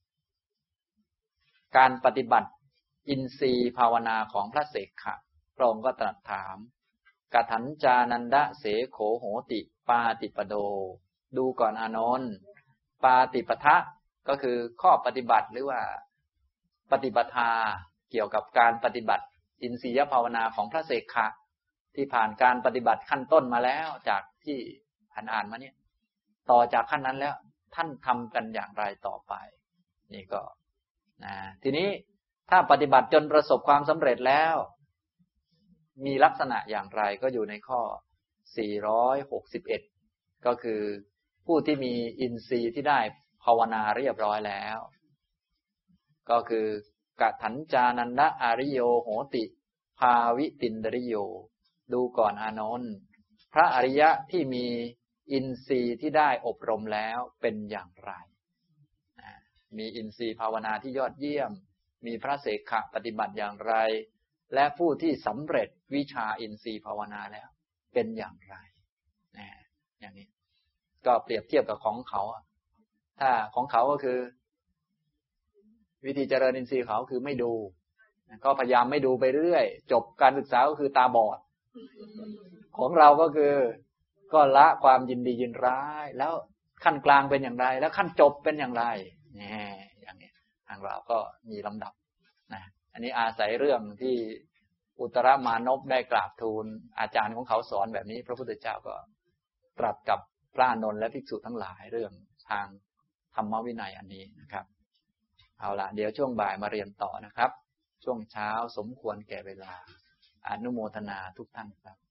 การปฏิบัติอินทรีย์ภาวนาของพระเสขะพระองค์ก็ตรัสถามกถัญจานันดะเสโขโหติปาติปโดดูก่อนอานนท์ปาติปทะก็คือข้อปฏิบัติหรือว่าปฏิบัติเกี่ยวกับการปฏิบัติอินทรียภาวนาของพระเสขะที่ผ่านการปฏิบัติขั้นต้นมาแล้วจากที่อ่านอ่านมาเนี่ยต่อจากขั้นนั้นแล้วท่านทำกันอย่างไรต่อไปนี่ก็นะทีนี้ถ้าปฏิบัติจนประสบความสำเร็จแล้วมีลักษณะอย่างไรก็อยู่ในข้อสี่ร้อยหกสิบเอ็ดก็คือผู้ที่มีอินทรีย์ที่ได้ภาวนาเรียบร้อยแล้วก็คือกถัญจานันดะอาริโยโหติภาวิตินดริโยดูก่อนอานนท์พระอริยะที่มีอินทรีย์ที่ได้อบรมแล้วเป็นอย่างไรมีอินทรีย์ภาวนาที่ยอดเยี่ยมมีพระเสขะปฏิบัติอย่างไรและผู้ที่สำเร็จวิชาอินทรีย์ภาวนาแล้วเป็นอย่างไรอย่างนี้ก็เปรียบเทียบกับของเขาถ้าของเขาก็คือวิธีเจริญอินทรีย์เขาคือไม่ดูก็พยายามไม่ดูไปเรื่อยจบการศึกษาก็คือตาบอดของเราก็คือก็ละความยินดียินร้ายแล้วขั้นกลางเป็นอย่างไรแล้วขั้นจบเป็นอย่างไรนี่อย่างนี้ทางเราก็มีลำดับนะอันนี้อาศัยเรื่องที่อุตรมานพได้กราบทูลอาจารย์ของเขาสอนแบบนี้พระพุทธเจ้าก็ตรัสกับพระอานนท์และภิกษุทั้งหลายเรื่องทางธรรมวินัยอันนี้นะครับเอาล่ะเดี๋ยวช่วงบ่ายมาเรียนต่อนะครับช่วงเช้าสมควรแก่เวลาอนุโมทนาทุกท่านครับ